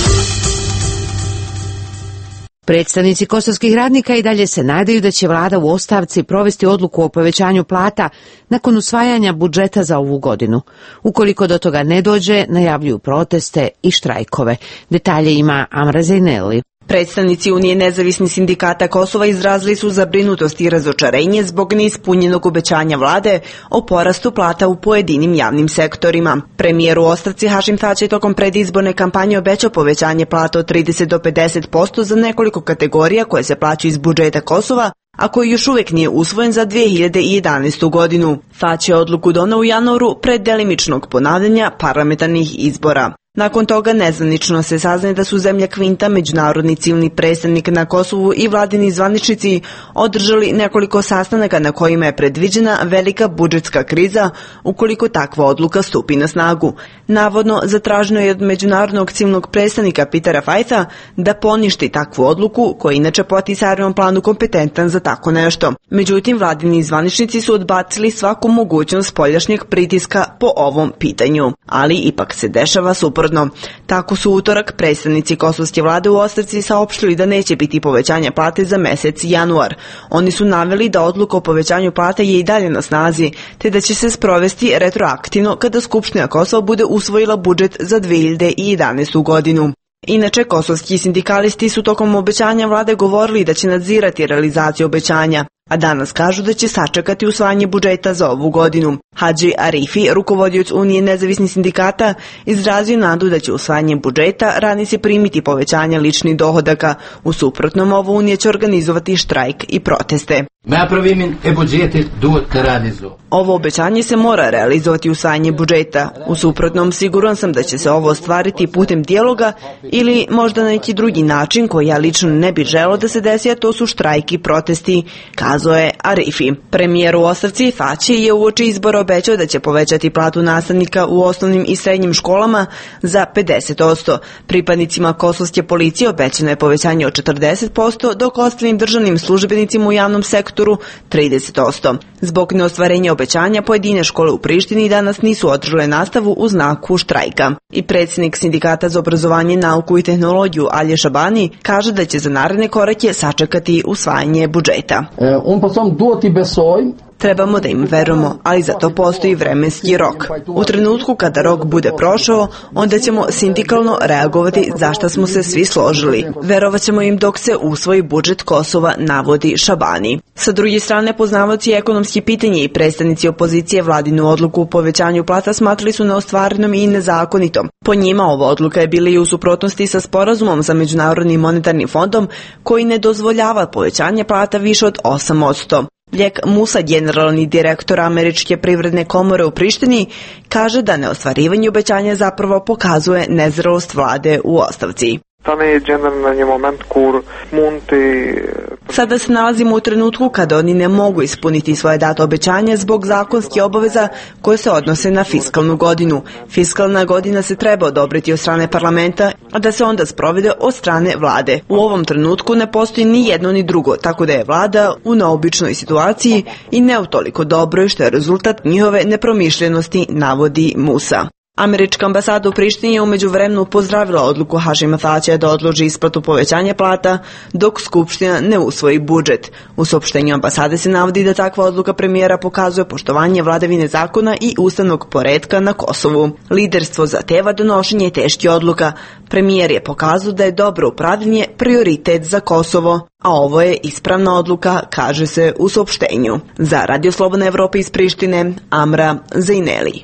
Predstavnici kosovskih radnika i dalje se nadaju da će vlada u ostavci provesti odluku o povećanju plata nakon usvajanja budžeta za ovu godinu. Ukoliko do toga ne dođe, najavljuju proteste i štrajkove. Detalje ima Amra Zejneli. Predstavnici Unije nezavisnih sindikata Kosova izrazili su zabrinutost i razočarenje zbog neispunjenog obećanja vlade o porastu plata u pojedinim javnim sektorima. Premijer u ostavci Hašim Tači tokom predizborne kampanje obećao povećanje plata od trideset do pedeset posto za nekoliko kategorija koje se plaćaju iz budžeta Kosova, a koji još uvijek nije usvojen za dve hiljade jedanaestu godinu. Tači je odluku doneo u januaru pred delimičnog ponavljanja parlamentarnih izbora. Nakon toga nezvanično se saznaje da su zemlja Kvinta, međunarodni civilni predstavnik na Kosovu i vladini zvaničnici održali nekoliko sastanaka na kojima je predviđena velika budžetska kriza ukoliko takva odluka stupi na snagu. Navodno, zatraženo je od međunarodnog civilnog predstavnika Petera Fajta da poništi takvu odluku, koja je inače po Ahtisaarijevom planu kompetentan za tako nešto. Međutim, vladini zvaničnici su odbacili svaku mogućnost spoljašnjeg pritiska po ovom pitanju. Ali ipak se dešava suprotno. Tako su utorak predstavnici kosovske vlade u ostavci saopštili da neće biti povećanja plate za mesec januar. Oni su naveli da odluka o povećanju plate je i dalje na snazi, te da će se sprovesti retroaktivno kada Skupština Kosova bude usvojila budžet za dve hiljade jedanaestu godinu. Inače, kosovski sindikalisti su tokom obećanja vlade govorili da će nadzirati realizaciju obećanja. a danas kažu da će sačekati usvajanje budžeta za ovu godinu. Hadži Arifi, rukovodioc Unije nezavisnih sindikata, izrazio nadu da će usvajanjem budžeta radnici primiti povećanje ličnih dohodaka. U suprotnom, ovo Unija će organizovati štrajk i proteste. Ovo obećanje se mora realizovati usvajanje budžeta. U suprotnom, siguran sam da će se ovo ostvariti putem dijaloga ili možda na neki drugi način koji ja lično ne bih želeo da se desi, a to su štrajk i protesti, kazao je Arifi. Premijer u ostavci Faći je uoči izbora obećao da će povećati platu nastavnika u osnovnim i srednjim školama za pedeset posto. Pripadnicima kosovske policije obećano je povećanje od četrdeset posto, dok ostalim državnim službenicima u javnom sektoru trideset posto. Zbog neostvarenja obećanja, pojedine škole u Prištini danas nisu održale nastavu u znaku štrajka. I predsjednik Sindikata za obrazovanje, nauku i tehnologiju Alje Šabani kaže da će za naredne korake sačekati usvajanje budžeta. Trebamo da im verujemo, ali za to postoji vremenski rok. U trenutku kada rok bude prošao, onda ćemo sindikalno reagovati za šta smo se svi složili. Verovat ćemo im dok se usvoji budžet Kosova, navodi Šabani. Sa druge strane, poznavaoci ekonomski pitanje i predstavnici opozicije vladinu odluku o povećanju plata smatrali su neostvarenom i nezakonitom. Po njima ova odluka je bila i u suprotnosti sa sporazumom sa Međunarodnim monetarnim fondom koji ne dozvoljava povećanje plata više od osam posto. Ljek Musa, generalni direktor Američke privredne komore u Prištini, kaže da neostvarivanje obećanja zapravo pokazuje nezrelost vlade u ostavci. Sada se nalazimo u trenutku kada oni ne mogu ispuniti svoje dato obećanje zbog zakonskih obaveza koje se odnose na fiskalnu godinu. Fiskalna godina se treba odobriti od strane parlamenta, a da se onda sprovede od strane vlade. U ovom trenutku ne postoji ni jedno ni drugo, tako da je vlada u neobičnoj situaciji i ne u toliko dobroj, što je rezultat njihove nepromišljenosti, navodi Musa. Američka ambasada u Prištini je u međuvremenu pozdravila odluku Hašima Tačija da odloži isplatu povećanja plata dok Skupština ne usvoji budžet. U saopštenju ambasade se navodi da takva odluka premijera pokazuje poštovanje vladavine zakona i ustavnog poretka na Kosovu. Liderstvo zahteva donošenje teških odluka. Premijer je pokazao da je dobro upravljanje prioritet za Kosovo, a ovo je ispravna odluka, kaže se u saopštenju. Za Radio Slobodna Evropa iz Prištine, Amra Zajneli.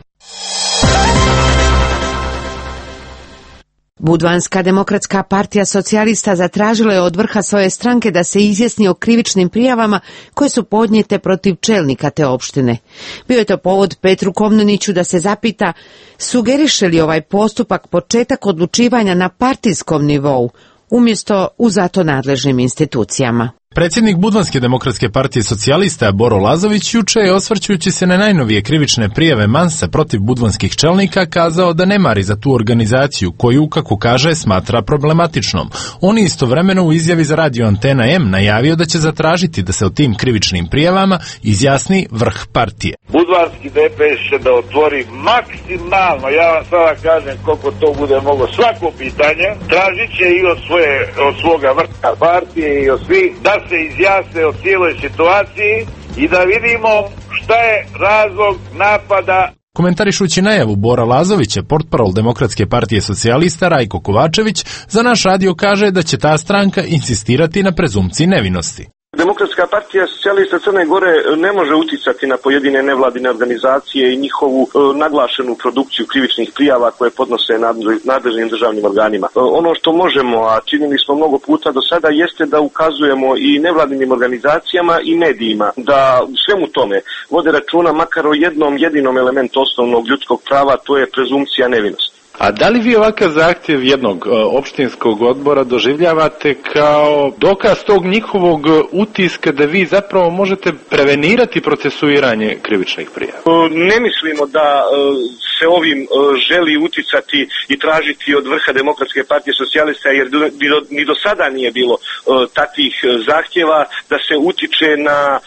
Budvanska demokratska partija socijalista zatražila je od vrha svoje stranke da se izjasni o krivičnim prijavama koje su podnijete protiv čelnika te opštine. Bio je to povod Petru Komneniću da se zapita sugeriše li ovaj postupak početak odlučivanja na partijskom nivou, umjesto u zato nadležnim institucijama. Predsjednik Budvanske demokratske partije socijalista Boro Lazović juče je, osvrćujući se na najnovije krivične prijave Mansa protiv budvanskih čelnika, kazao da ne mari za tu organizaciju koju, kako kaže, smatra problematičnom. On je istovremeno u izjavi za radio Antena M najavio da će zatražiti da se o tim krivičnim prijavama izjasni vrh partije. Budvanski D P S će da otvori maksimalno, ja vam sada kažem koliko to bude moglo, svako pitanje, tražit će i od, svoje, od svoga vrha partije i od svih da se izjasne o cijeloj situaciji i da vidimo šta je razlog napada. Komentarišući najavu Bora Lazovića, portparol Demokratske partije socijalista Rajko Kovačević za naš radio kaže da će ta stranka insistirati na prezumciji nevinosti. Demokratska partija socijalista Crne Gore ne može uticati na pojedine nevladine organizacije i njihovu e, naglašenu produkciju krivičnih prijava koje podnose nadležnim državnim organima. E, ono što možemo, a činili smo mnogo puta do sada, jeste da ukazujemo i nevladinim organizacijama i medijima da u svemu tome vode računa makar o jednom jedinom elementu osnovnog ljudskog prava, to je prezumcija nevinosti. A da li vi ovakav zahtjev jednog e, opštinskog odbora doživljavate kao dokaz tog njihovog utiska da vi zapravo možete prevenirati procesuiranje krivičnih prijava? Ne mislimo da e, se ovim e, želi uticati i tražiti od vrha Demokratske partije socijalista, jer do, ni, do, ni do sada nije bilo e, takvih zahtjeva da se utiče na e,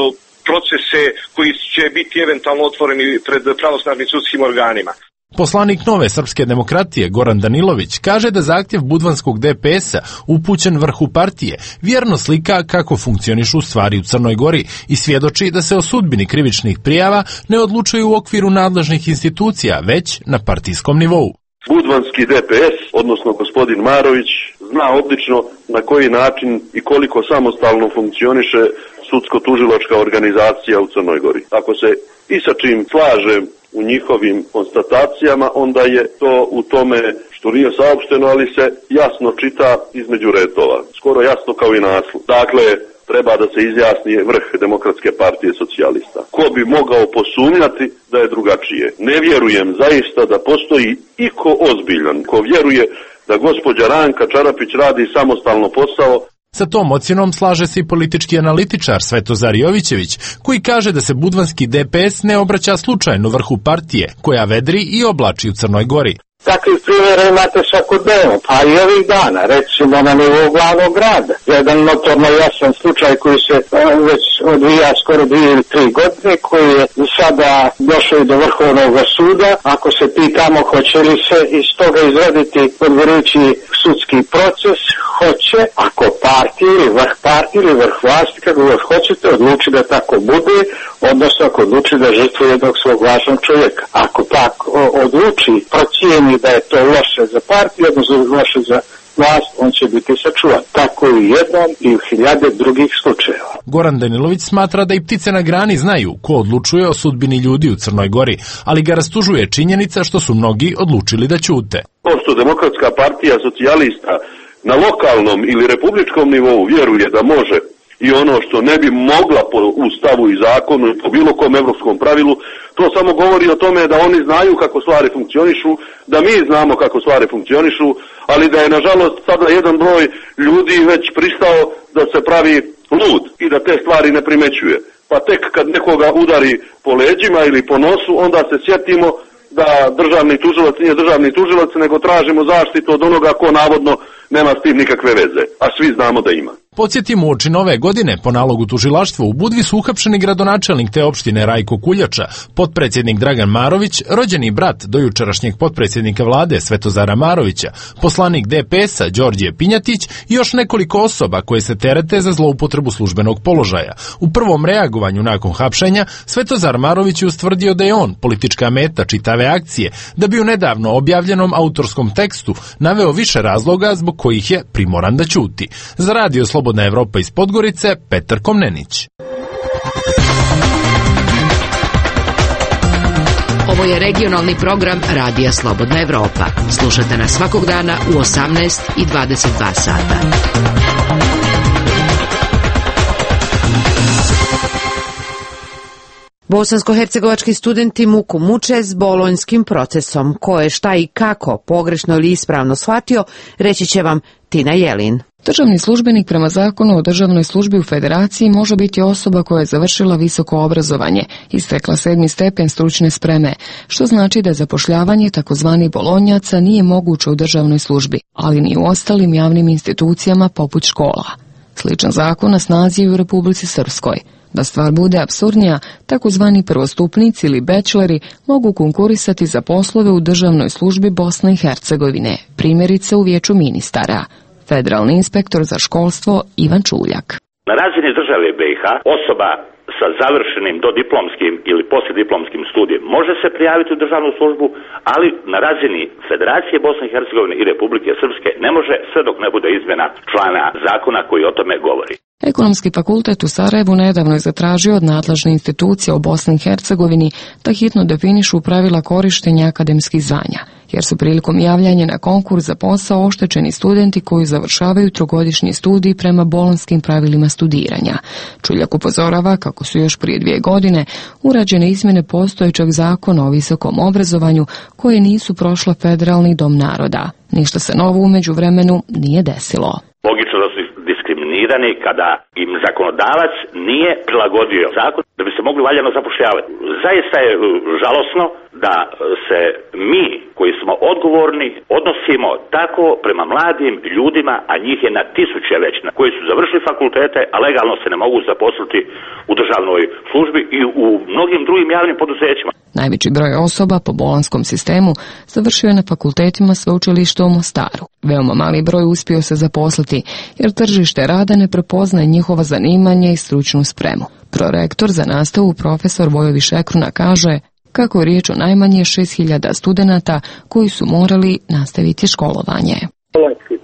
procese koji će biti eventualno otvoreni pred pravosnažnim sudskim organima. Poslanik Nove srpske demokratije Goran Danilović kaže da zahtjev budvanskog D P S-a upućen vrhu partije vjerno slika kako funkcionišu stvari u Crnoj Gori i svjedoči da se o sudbini krivičnih prijava ne odlučuju u okviru nadležnih institucija, već na partijskom nivou. Budvanski D P S, odnosno gospodin Marović, zna odlično na koji način i koliko samostalno funkcioniše sudsko-tužilačka organizacija u Crnoj Gori. Ako se i sa čim slažem u njihovim konstatacijama, onda je to u tome što nije saopšteno, ali se jasno čita između redova. Skoro jasno kao i naslov. Dakle, treba da se izjasni vrh Demokratske partije socijalista. Ko bi mogao posumnjati da je drugačije? Ne vjerujem zaista da postoji iko ozbiljan ko vjeruje da gospođa Ranka Čarapić radi samostalno posao. Sa tom ocjenom slaže se i politički analitičar Svetozar Jovićević, koji kaže da se budvanski D P S ne obraća slučajno vrhu partije, koja vedri i oblači u Crnoj Gori. Takvih primjera imate svakodnevno, pa i ovih dana, recimo na nivou glavnog grada. Jedan notorno jasan slučaj koji se već odvija skoro dvije ili tri godine, koji je sada došao i do Vrhovnog suda. Ako se pitamo hoće li se iz toga izraditi odgovarajući sudski proces, hoće, ako partija ili vrh partije ili vrh vlasti, kako god hoćete, odluči da tako bude, odnosno ako odluči da žrtvuje jednog svog važnog čovjeka. Ako pak odluči, procijeni da je to loše za partiju, odnosno loše za vlast, on će biti sačuvan. Tako i u jednom i u hiljade drugih slučajeva. Goran Danilović smatra da i ptice na grani znaju ko odlučuje o sudbini ljudi u Crnoj Gori, ali ga rastužuje činjenica što su mnogi odlučili da ćute. Pošto Demokratska partija socijalista na lokalnom ili republičkom nivou vjeruje da može i ono što ne bi mogla po ustavu i zakonu i po bilo kom evropskom pravilu, to samo govori o tome da oni znaju kako stvari funkcionišu, da mi znamo kako stvari funkcionišu, ali da je nažalost sada jedan broj ljudi već pristao da se pravi lud i da te stvari ne primećuje. Pa tek kad nekoga udari po leđima ili po nosu, onda se sjetimo da državni tužilac nije državni tužilac, nego tražimo zaštitu od onoga ko navodno nema s tim nikakve veze, a svi znamo da ima. Podsjetimo, uoči nove godine po nalogu tužilaštva u Budvi su uhapšeni gradonačelnik te opštine Rajko Kuljača, potpredsjednik Dragan Marović, rođeni brat dojučerašnjeg potpredsjednika vlade Svetozara Marovića, poslanik D P S-a Đorđe Pinjatić i još nekoliko osoba koje se terete za zloupotrebu službenog položaja. U prvom reagovanju nakon hapšenja Svetozar Marović je ustvrdio da je on politička meta čitave akcije, da bi u nedavno objavljenom autorskom tekstu naveo više razloga zbog kojih je primoran da ćuti. Za radio Slobodna Evropa iz Podgorice, Petar Komnenić. Ovo je regionalni program Radija Slobodna Evropa. Slušajte nas svakog dana u osamnaest i dvadeset dva sata. Bosansko-hercegovački studenti muku muče s bolonjskim procesom. Ko je šta i kako pogrešno ili ispravno shvatio, reći će vam Tina Jelin. Državni službenik prema zakonu o državnoj službi u Federaciji može biti osoba koja je završila visoko obrazovanje i stekla sedmi stepen stručne spreme, što znači da zapošljavanje takozvani bolonjaca nije moguće u državnoj službi, ali ni u ostalim javnim institucijama poput škola. Sličan zakon na snazi je u Republici Srpskoj. Da stvar bude apsurdnija, takozvani prvostupnici ili bečleri mogu konkurisati za poslove u državnoj službi Bosne i Hercegovine, primjerice u vijeću ministara. Federalni inspektor za školstvo Ivan Čuljak. Na razini države B i H osoba sa završenim dodiplomskim ili poslijediplomskim studijem može se prijaviti u državnu službu, ali na razini Federacije Bosne i Hercegovine i Republike Srpske ne može sve dok ne bude izmjena člana zakona koji o tome govori. Ekonomski fakultet u Sarajevu nedavno je zatražio od nadležne institucije u Bosni i Hercegovini da hitno definišu pravila korištenja akademskih zvanja, jer su prilikom javljanja na konkurs za posao oštećeni studenti koji završavaju trogodišnji studij prema bolonjskim pravilima studiranja. Čuljak upozorava kako su još prije dvije godine urađene izmjene postojećeg zakona o visokom obrazovanju koje nisu prošle Federalni dom naroda. Ništa se novo u međuvremenu nije desilo. Logično da su diskriminirani kada im zakonodavac nije prilagodio zakon da bi se mogli valjano zapošljavati. Zaista je žalosno da se mi koji smo odgovorni odnosimo tako prema mladim ljudima, a njih je na tisuće već, koji su završili fakultete, a legalno se ne mogu zaposliti u državnoj službi i u mnogim drugim javnim poduzećima. Najveći broj osoba po bolonjskom sistemu završio je na fakultetima sveučilišta u Mostaru. Veoma mali broj uspio se zaposliti, jer tržište rada ne prepoznaje njihova zanimanja i stručnu spremu. Prorektor za nastavu profesor Vojovi Šekruna kaže kako je riječ o najmanje šest hiljada studenata koji su morali nastaviti školovanje. Bolonjski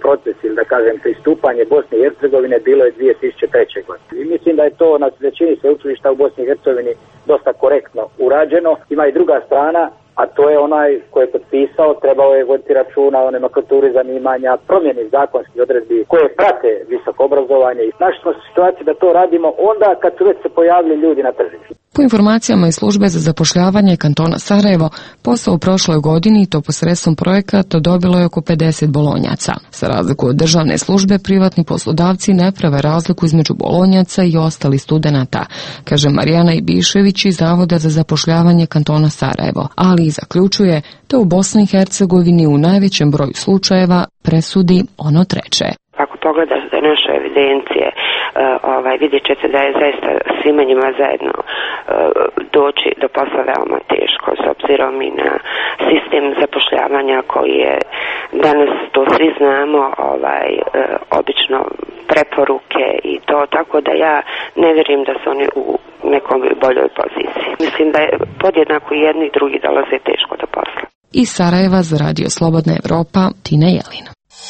proces ili da kažem pristupanje Bosne i Hercegovine bilo je dvije tisuće treće. godine. I mislim da je to na većini sveučilišta u Bosni i Hercegovini dosta korektno urađeno. Ima i druga strana, a to je onaj koji je potpisao, trebao je voditi računa o nomenklaturi zanimanja, promjeni zakonskih odredbi koje prate visoko obrazovanje i našli smo situaciju da to radimo onda kad su već se pojavili ljudi na tržištu. Po informacijama iz službe za zapošljavanje kantona Sarajevo, posao u prošloj godini i to posredstvom projekata dobilo je oko pedeset bolonjaca. Za razliku od državne službe, privatni poslodavci ne prave razliku između bolonjaca i ostalih studenata, kaže Marijana Ibišević iz Zavoda za zapošljavanje kantona Sarajevo, ali i zaključuje da u Bosni i Hercegovini u najvećem broju slučajeva presudi ono treće. Ako pogledate naše evidencije, ovaj, vidjet ćete da je zaista svima njima zajedno doći do posla veoma teško, s obzirom i na sistem zapošljavanja koji je danas, to svi znamo, ovaj, obično preporuke i to, tako da ja ne vjerujem da su oni u nekom boljoj poziciji. Mislim da je podjednako i jedni i drugi dolaze teško do posla. Iz Sarajeva za Radio Slobodna Evropa, Tina Jelin.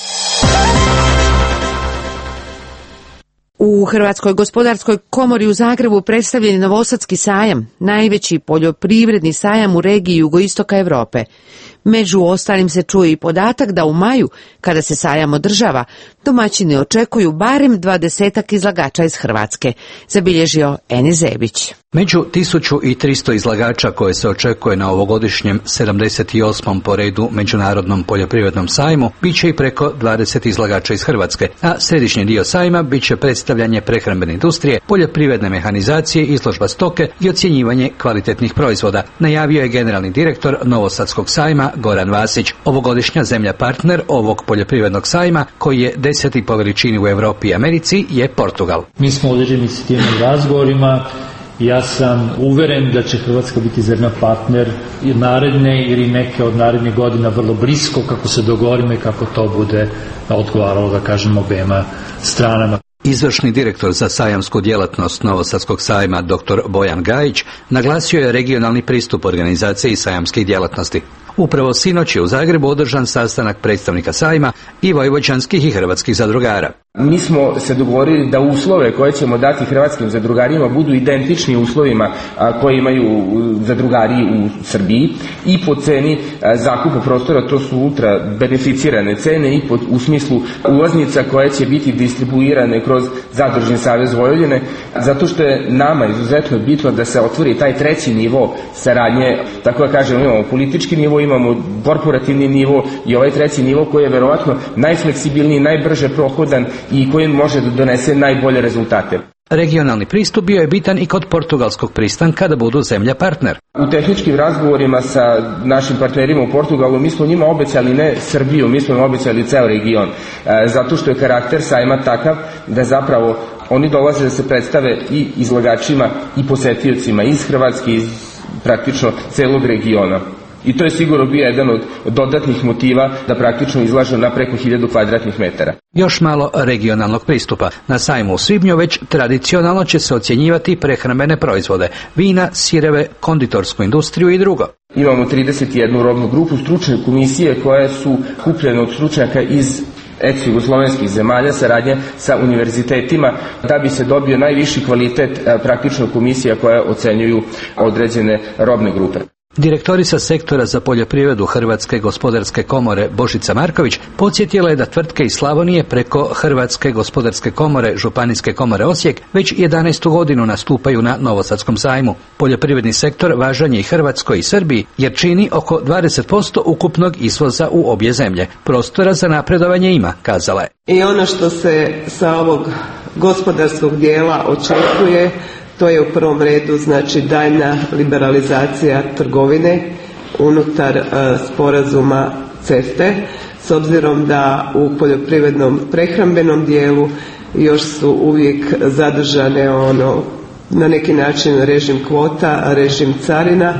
U Hrvatskoj gospodarskoj komori u Zagrebu predstavljen je Novosadski sajam, najveći poljoprivredni sajam u regiji jugoistoka Europe. Među ostalim se čuje i podatak da u maju, kada se sajam održava, domaćini očekuju barem dvadesetak izlagača iz Hrvatske, zabilježio Eni Zebić. Među tisuću tristo izlagača koje se očekuje na ovogodišnjem sedamdeset osmom po redu Međunarodnom poljoprivrednom sajmu, bit će i preko dvadeset izlagača iz Hrvatske, a središnji dio sajma bit će predstavljanje prehrambene industrije, poljoprivredne mehanizacije, izložba stoke i ocjenjivanje kvalitetnih proizvoda, najavio je generalni direktor Novosadskog sajma Goran Vasić. Ovogodišnja zemlja partner ovog poljoprivrednog sajma, koji je deseti po veličini u Europi i Americi, je Portugal. Mi smo u određenim inicijativnim razgovorima. Ja sam uveren da će Hrvatska biti zemlja partner naredne ili neke od narednih godina vrlo blisko, kako se dogovorimo i kako to bude odgovaralo, da kažem, obema stranama. Izvršni direktor za sajamsku djelatnost Novosadskog sajma dr. Bojan Gajić naglasio je regionalni pristup organizaciji sajamskih djelatnosti. Upravo sinoć je u Zagrebu održan sastanak predstavnika sajma i vojvođanskih i hrvatskih zadrugara. Mi smo se dogovorili da uslove koje ćemo dati hrvatskim zadrugarima budu identični uslovima koje imaju zadrugari u Srbiji i po ceni zakupa prostora, to su ultra beneficirane cene, i po, u smislu ulaznica koje će biti distribuirane kroz Zadružni savez Vojvodine, zato što je nama izuzetno bitno da se otvori taj treći nivo saradnje, tako da kažem, imamo politički nivo, imamo korporativni nivo i ovaj treći nivo koji je verovatno najfleksibilniji, najbrže prohodan i koji može da donese najbolje rezultate. Regionalni pristup bio je bitan i kod portugalskog pristanka da budu zemlja partner. U tehničkim razgovorima sa našim partnerima u Portugalu mi smo njima obećali ne Srbiju, mi smo im obećali ceo region, e, zato što je karakter sajma takav da zapravo oni dolaze da se predstave i izlagačima i posetiocima iz Hrvatske, iz praktično celog regiona. I to je sigurno bio jedan od dodatnih motiva da praktično izlažu na preko hiljadu kvadratnih metara. Još malo regionalnog pristupa. Na sajmu u svibnju već tradicionalno će se ocjenjivati prehrambene proizvode, vina, sireve, konditorsku industriju i drugo. Imamo trideset jednu robnu grupu stručne komisije koje su kupljene od stručnjaka iz ex-jugoslovenskih zemalja, saradnje sa univerzitetima, da bi se dobio najviši kvalitet praktično komisija koja ocenjuju određene robne grupe. Direktorica sektora za poljoprivredu Hrvatske gospodarske komore Božica Marković podsjetila je da tvrtke iz Slavonije preko Hrvatske gospodarske komore Županijske komore Osijek već jedanaestu godinu nastupaju na Novosadskom sajmu. Poljoprivredni sektor važan je i Hrvatskoj i Srbiji jer čini oko dvadeset posto ukupnog izvoza u obje zemlje. Prostora za napredovanje ima, kazala je. I ono što se sa ovog gospodarskog dijela očekuje, to je u prvom redu znači daljna liberalizacija trgovine unutar uh, sporazuma C E F T E, s obzirom da u poljoprivrednom prehrambenom dijelu još su uvijek zadržane ono na neki način režim kvota, režim carina,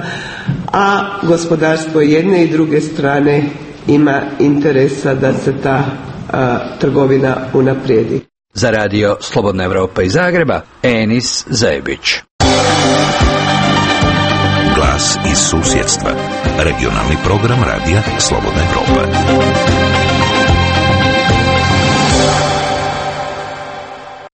a gospodarstvo jedne i druge strane ima interesa da se ta uh, trgovina unaprijedi. Za radio Slobodna Evropa iz Zagreba, Enis Zebić. Glas iz susjedstva. Regionalni program radija Slobodna Evropa.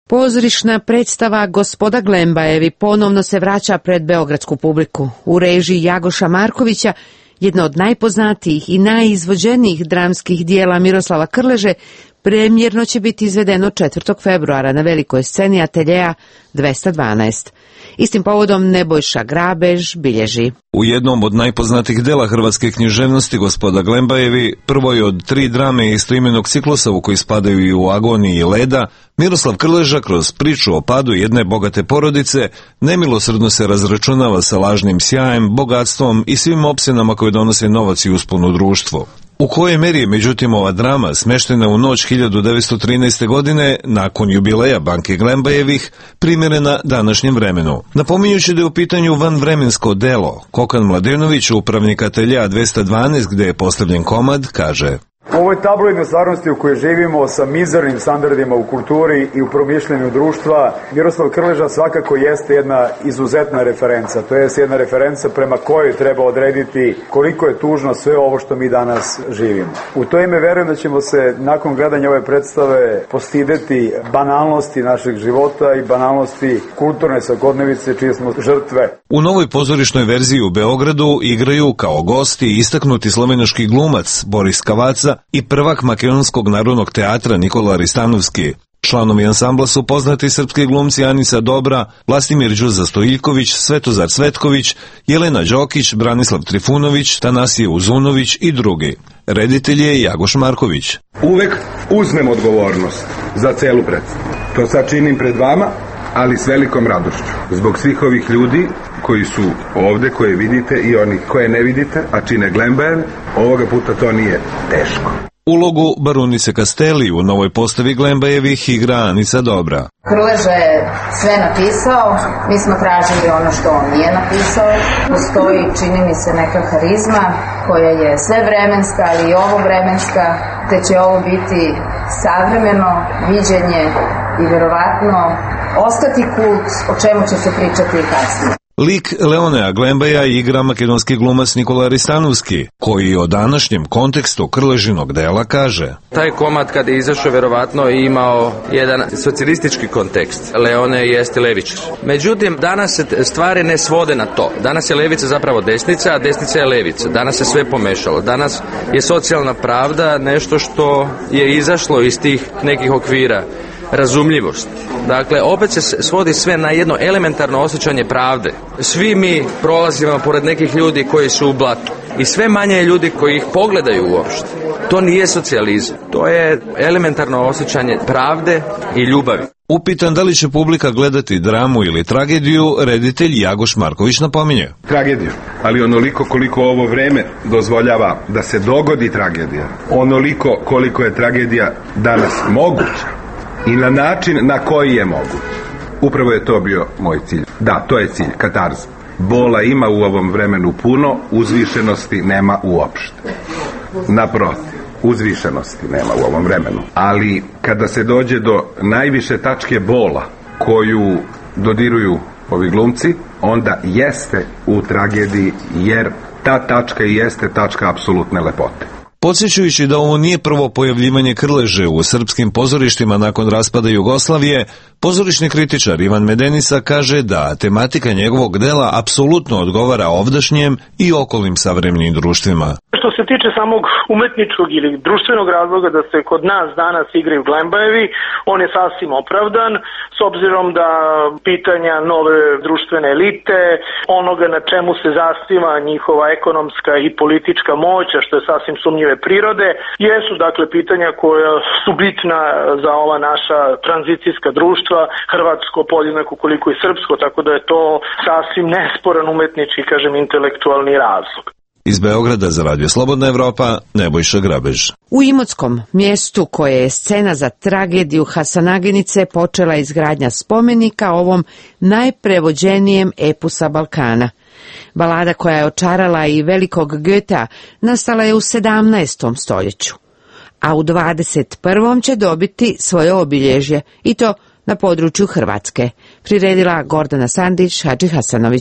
Pozorišna predstava Gospoda Glembajevi ponovno se vraća pred beogradsku publiku. U režiji Jagoša Markovića, jedno od najpoznatijih i najizvođenijih dramskih dijela Miroslava Krleže, premijerno će biti izvedeno četvrtog februara na velikoj sceni Ateljea dvesta dvanaest. Istim povodom Nebojša Grabež bilježi. U jednom od najpoznatijih dela hrvatske književnosti Gospoda Glembajevi, prvoj od tri drame istoimenog ciklusa u koji spadaju i u Agoniji i Leda, Miroslav Krleža kroz priču o padu jedne bogate porodice nemilosrdno se razračunava sa lažnim sjajem, bogatstvom i svim opsjenama koje donose novac i uspon u društvo. U kojoj meri je međutim ova drama smeštena u noć hiljadu devetsto trinaeste. godine nakon jubileja banke Glembajevih primjerena današnjem vremenu. Napominjući da je u pitanju vanvremensko delo, Kokan Mladenović, upravnik Ateljea dvesta dvanaest gde je postavljen komad, kaže: U ovoj tabloidnoj stvarnosti u kojoj živimo sa mizernim standardima u kulturi i u promišljanju društva, Miroslav Krleža svakako jeste jedna izuzetna referenca. To je jedna referenca prema kojoj treba odrediti koliko je tužno sve ovo što mi danas živimo. U to ime verujem da ćemo se nakon gledanja ove predstave postideti banalnosti našeg života i banalnosti kulturne svakodnevice čije smo žrtve. U novoj pozorišnoj verziji u Beogradu igraju kao gosti istaknuti slovenački glumac Boris Kavaca i prvak Makedonskog narodnog teatra Nikola Ristanovski. Članovi ansambla su poznati srpski glumci Anica Dobra, Vlastimir Đuza Stojiljković, Svetozar Cvetković, Jelena Đokić, Branislav Trifunović, Tanasije Uzunović i drugi. Reditelj je Jagoš Marković. Uvek uzmem odgovornost za celu predstavu. To sad činim pred vama, ali s velikom radošću. Zbog svih ovih ljudi koji su ovde, koje vidite i oni koje ne vidite, a čine Glembajeve, ovoga puta to nije teško. Ulogu barunice Kasteli u novoj postavi Glembajevih igra Anica Dobra. Krleža je sve napisao, mi smo tražili ono što on nije napisao. Postoji, čini mi se, neka harizma koja je sve vremenska, ali i ovo vremenska, te će ovo biti savremeno viđenje i verovatno ostati kult o čemu će se pričati i kasnije. Lik Leonea Glembaja igra makedonski glumac Nikola Ristanovski, koji o današnjem kontekstu Krležinog dela kaže: Taj komad kada je izašao verovatno imao jedan socijalistički kontekst. Leone jeste levičar. Međutim, danas se stvari ne svode na to. Danas je levica zapravo desnica, a desnica je levica. Danas se sve pomešalo. Danas je socijalna pravda nešto što je izašlo iz tih nekih okvira. Razumljivost. Dakle, opet se svodi sve na jedno elementarno osjećanje pravde. Svi mi prolazimo pored nekih ljudi koji su u blatu i sve manje je ljudi koji ih pogledaju uopšte. To nije socijalizam. To je elementarno osjećanje pravde i ljubavi. Upitan da li će publika gledati dramu ili tragediju, reditelj Jagoš Marković napominje: Tragediju, ali onoliko koliko ovo vreme dozvoljava da se dogodi tragedija, onoliko koliko je tragedija danas moguća i na način na koji je moguć. Upravo je to bio moj cilj. Da, to je cilj, katarza. Bola ima u ovom vremenu puno, uzvišenosti nema uopšte. Naprotiv, uzvišenosti nema u ovom vremenu. Ali kada se dođe do najviše tačke bola koju dodiruju ovi glumci, onda jeste u tragediji, jer ta tačka jeste tačka apsolutne lepote. Podsjećajući da ovo nije prvo pojavljivanje Krleže u srpskim pozorištima nakon raspada Jugoslavije, pozorišni kritičar Ivan Medenica kaže da tematika njegovog dela apsolutno odgovara ovdašnjem i okolnim savremenim društvima. Što se tiče samog umetničkog ili društvenog razloga da se kod nas danas igraju Glembajevi, on je sasvim opravdan, s obzirom da pitanja nove društvene elite, onoga na čemu se zasniva njihova ekonomska i politička moć, a što je sasvim sumnjive prirode, jesu dakle pitanja koja su bitna za ova naša tranzicijska društva, hrvatsko podjednako koliko i srpsko, tako da je to sasvim nesporan umetnički, kažem, intelektualni razlog. Iz Beograda za Radio Slobodna Evropa, Nebojša Grabež. U Imotskom, mjestu koje je scena za tragediju Hasanagenice, počela izgradnja spomenika ovom najprevođenijem epu sa Balkana. Balada koja je očarala i velikog Goethea nastala je u sedamnaestom stoljeću, a u dvadeset prvom će dobiti svoje obilježje, i to na području Hrvatske, priredila Gordana Sandić, Hadži Hasanović.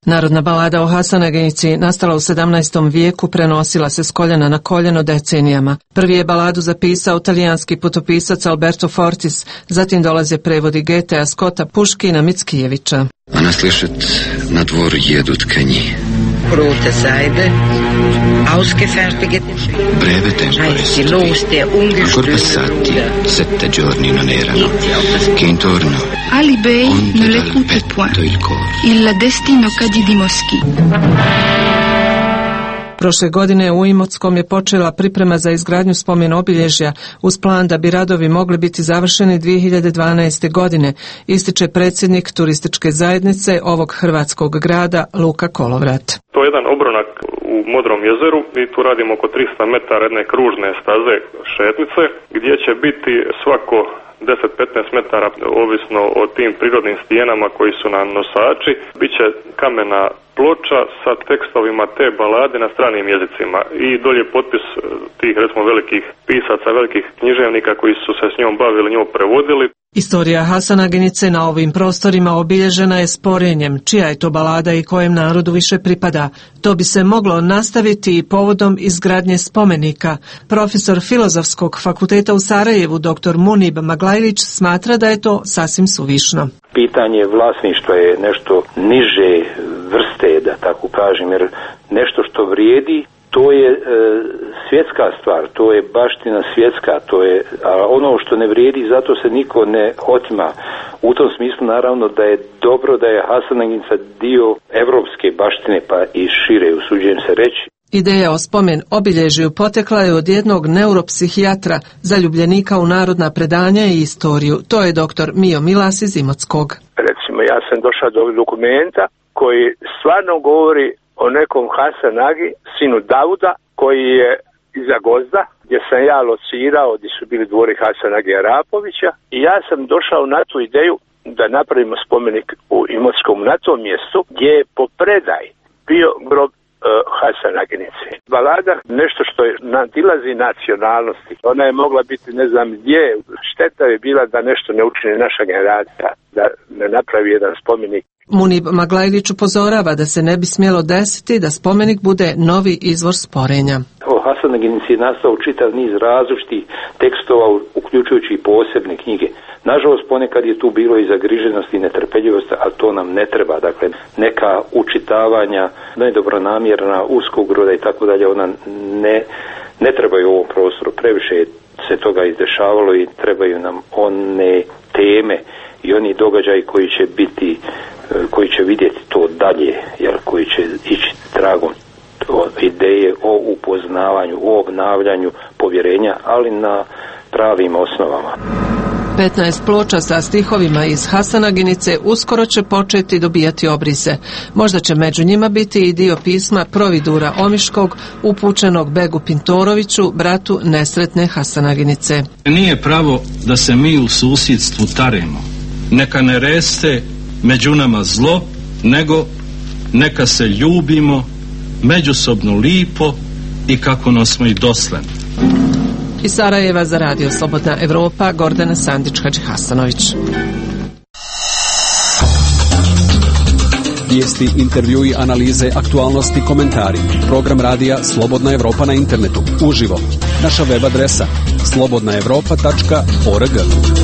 Narodna balada o Hasanagenici, nastala u sedamnaestom vijeku, prenosila se s koljena na koljeno decenijama. Prvi je baladu zapisao talijanski putopisac Alberto Fortis, zatim dolaze prevodi Getea, Scotta, Puškina, Mickijevića. Она слышит, на двор едут кони. Rote zijde, ausgefertigt, Breve tempore geloosde, ancora passati sette giorni non erano, che intorno Ali Bey ne l'écoute point. Il destino cadi di Moschi. Prošle godine u Imotskom je počela priprema za izgradnju spomen obilježja uz plan da bi radovi mogli biti završeni dvije hiljade dvanaeste. godine, ističe predsjednik turističke zajednice ovog hrvatskog grada Luka Kolovrat. To je jedan obronak u Modrom jezeru i tu radimo oko tristo metara jedne kružne staze šetnice gdje će biti svako deset do petnaest metara, ovisno o tim prirodnim stijenama koji su nam nosači, bit će kamena ploča sa tekstovima te balade na stranim jezicima i dolje potpis tih, recimo, velikih pisaca, velikih književnika koji su se s njom bavili, njom prevodili. Istorija Hasanagenice na ovim prostorima obilježena je sporenjem, čija je to balada i kojem narodu više pripada. To bi se moglo nastaviti i povodom izgradnje spomenika. Profesor Filozofskog fakulteta u Sarajevu, dr Munib Maglajlić, smatra da je to sasvim suvišno. Pitanje vlasništva je nešto niže vrste, da tako kažem, jer nešto što vrijedi, to je e, svjetska stvar, to je baština svjetska, to je, a ono što ne vrijedi, zato se niko ne otima. U tom smislu naravno da je dobro da je Hasanaginica dio evropske baštine, pa i šire, usuđujem se reći. Ideja o spomen obilježju potekla je od jednog neuropsihijatra, zaljubljenika u narodna predanja i istoriju. To je doktor Mio Milas iz Imotskog. Recimo, ja sam došao do ovog dokumenta koji stvarno govori o nekom Hasanagi, sinu Davuda, koji je iza Gozda, gdje sam ja locirao, gdje su bili dvori Hasanagi Arapovića, i ja sam došao na tu ideju da napravimo spomenik u Imotskom na tom mjestu, gdje je po predaj bio grob uh, Hasanagenice. Balada, nešto što je nadilazi nacionalnosti. Ona je mogla biti ne znam gdje. Šteta je bila da nešto ne učini naša generacija, da ne napravi jedan spomenik. Munib Maglajlić upozorava da se ne bi smjelo desiti da spomenik bude novi izvor sporenja. O Hasanagenici je nastao čitav niz različitih tekstova, uključujući i posebne knjige. Nažalost, ponekad je tu bilo i zagriženosti i netrpeljivosti, ali to nam ne treba. Dakle, neka učitavanja, nedobronamjerna, uskog roda i tako dalje, ona ne, ne trebaju u ovom prostoru. Previše se toga izdešavalo i trebaju nam one teme i oni događaji koji će biti, koji će vidjeti to dalje, jer koji će ići tragom ideje o upoznavanju, o obnavljanju povjerenja, ali na pravim osnovama. petnaest ploča sa stihovima iz Hasanagenice uskoro će početi dobijati obrise. Možda će među njima biti i dio pisma Providura Omiškog, upućenog Begu Pintoroviću, bratu nesretne Hasanagenice. Nije pravo da se mi u susjedstvu taremo. Neka ne reste među nama zlo, nego neka se ljubimo međusobno lipo i kako nos smo i dosledni. Iz Sarajeva za Radio Slobodna Evropa, Gordana Sandić-Hadžihasanović. Vijesti, intervjui, analize, aktualnosti, komentari. Program radija Slobodna Evropa na internetu. Uživo. Naša web adresa slobodna evropa tačka org.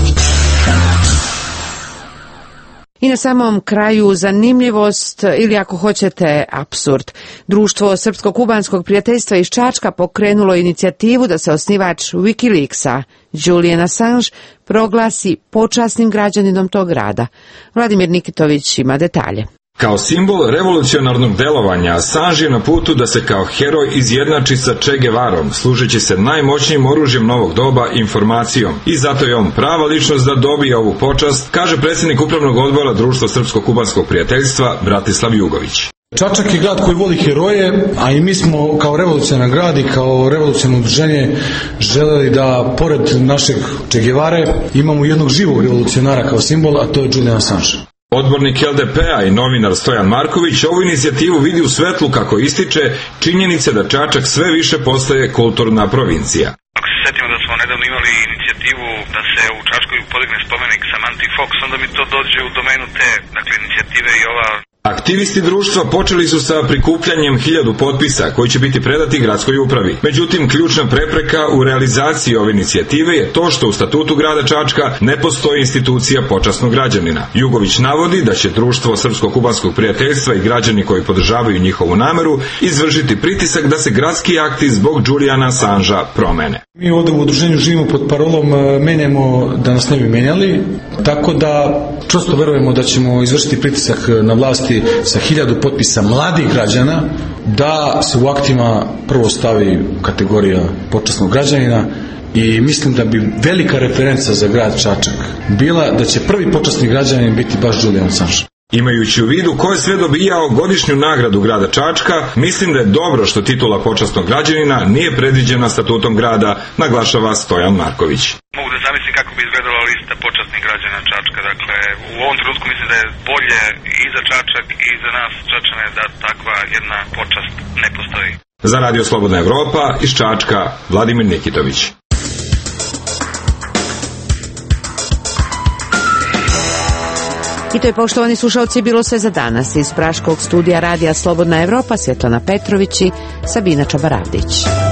I na samom kraju zanimljivost ili ako hoćete apsurd. Društvo Srpsko-kubanskog prijateljstva iz Čačka pokrenulo inicijativu da se osnivač Wikileaksa, Julian Assange, proglasi počasnim građaninom tog grada. Vladimir Nikitović ima detalje. Kao simbol revolucionarnog delovanja, Assange je na putu da se kao heroj izjednači sa Che Guevarom, služeći se najmoćnijim oružjem novog doba, informacijom. I zato je on prava ličnost da dobije ovu počast, kaže predsjednik upravnog odbora Društva Srpsko-kubanskog prijateljstva Bratislav Jugović. Čačak je grad koji voli heroje, a i mi smo kao revolucionarni grad i kao revolucionarno udruženje želeli da pored našeg Che Guevare imamo jednog živog revolucionara kao simbol, a to je Julian Assange. Odbornik L D P-a i novinar Stojan Marković ovu inicijativu vidi u svetlu, kako ističe, činjenice da Čačak sve više postaje kulturna provincija. Ako se sjetimo da smo nedavno imali inicijativu da se u Čačku podigne spomenik Samantha Fox, onda mi to dođe u domenu te, dakle, inicijative i ova... Aktivisti društva počeli su sa prikupljanjem hiljadu potpisa koji će biti predati gradskoj upravi. Međutim, ključna prepreka u realizaciji ove inicijative je to što u statutu grada Čačka ne postoji institucija počasnog građanina. Jugović navodi da će društvo Srpsko-kubanskog prijateljstva i građani koji podržavaju njihovu nameru izvršiti pritisak da se gradski akti zbog Julijana Assangea promene. Mi ovdje u udruženju živimo pod parolom menjamo da nas ne bi menjali, tako da čvrsto verujemo da ćemo izvršiti pritisak na vlasti sa hiljadu potpisa mladih građana da se u aktima prvo stavi kategorija počasnog građanina i mislim da bi velika referenca za grad Čačak bila da će prvi počasni građanin biti baš Julian Assange. Imajući u vidu ko je sve dobijao godišnju nagradu grada Čačka, mislim da je dobro što titula počasnog građanina nije predviđena statutom grada, naglašava Stojan Marković. Mogu da zamislim kako bi izgledala lista počasnih građana Čačka. Dakle, u ovom trenutku mislim da je bolje i za Čačak i za nas Čačane da takva jedna počast ne postoji. Za Radio Slobodna Evropa iz Čačka, Vladimir Nikitović. I to je, poštovani slušalci, bilo sve za danas. Iz praškog studija Radija Slobodna Evropa Svjetlana Petrović i Sabina Čabaravdić.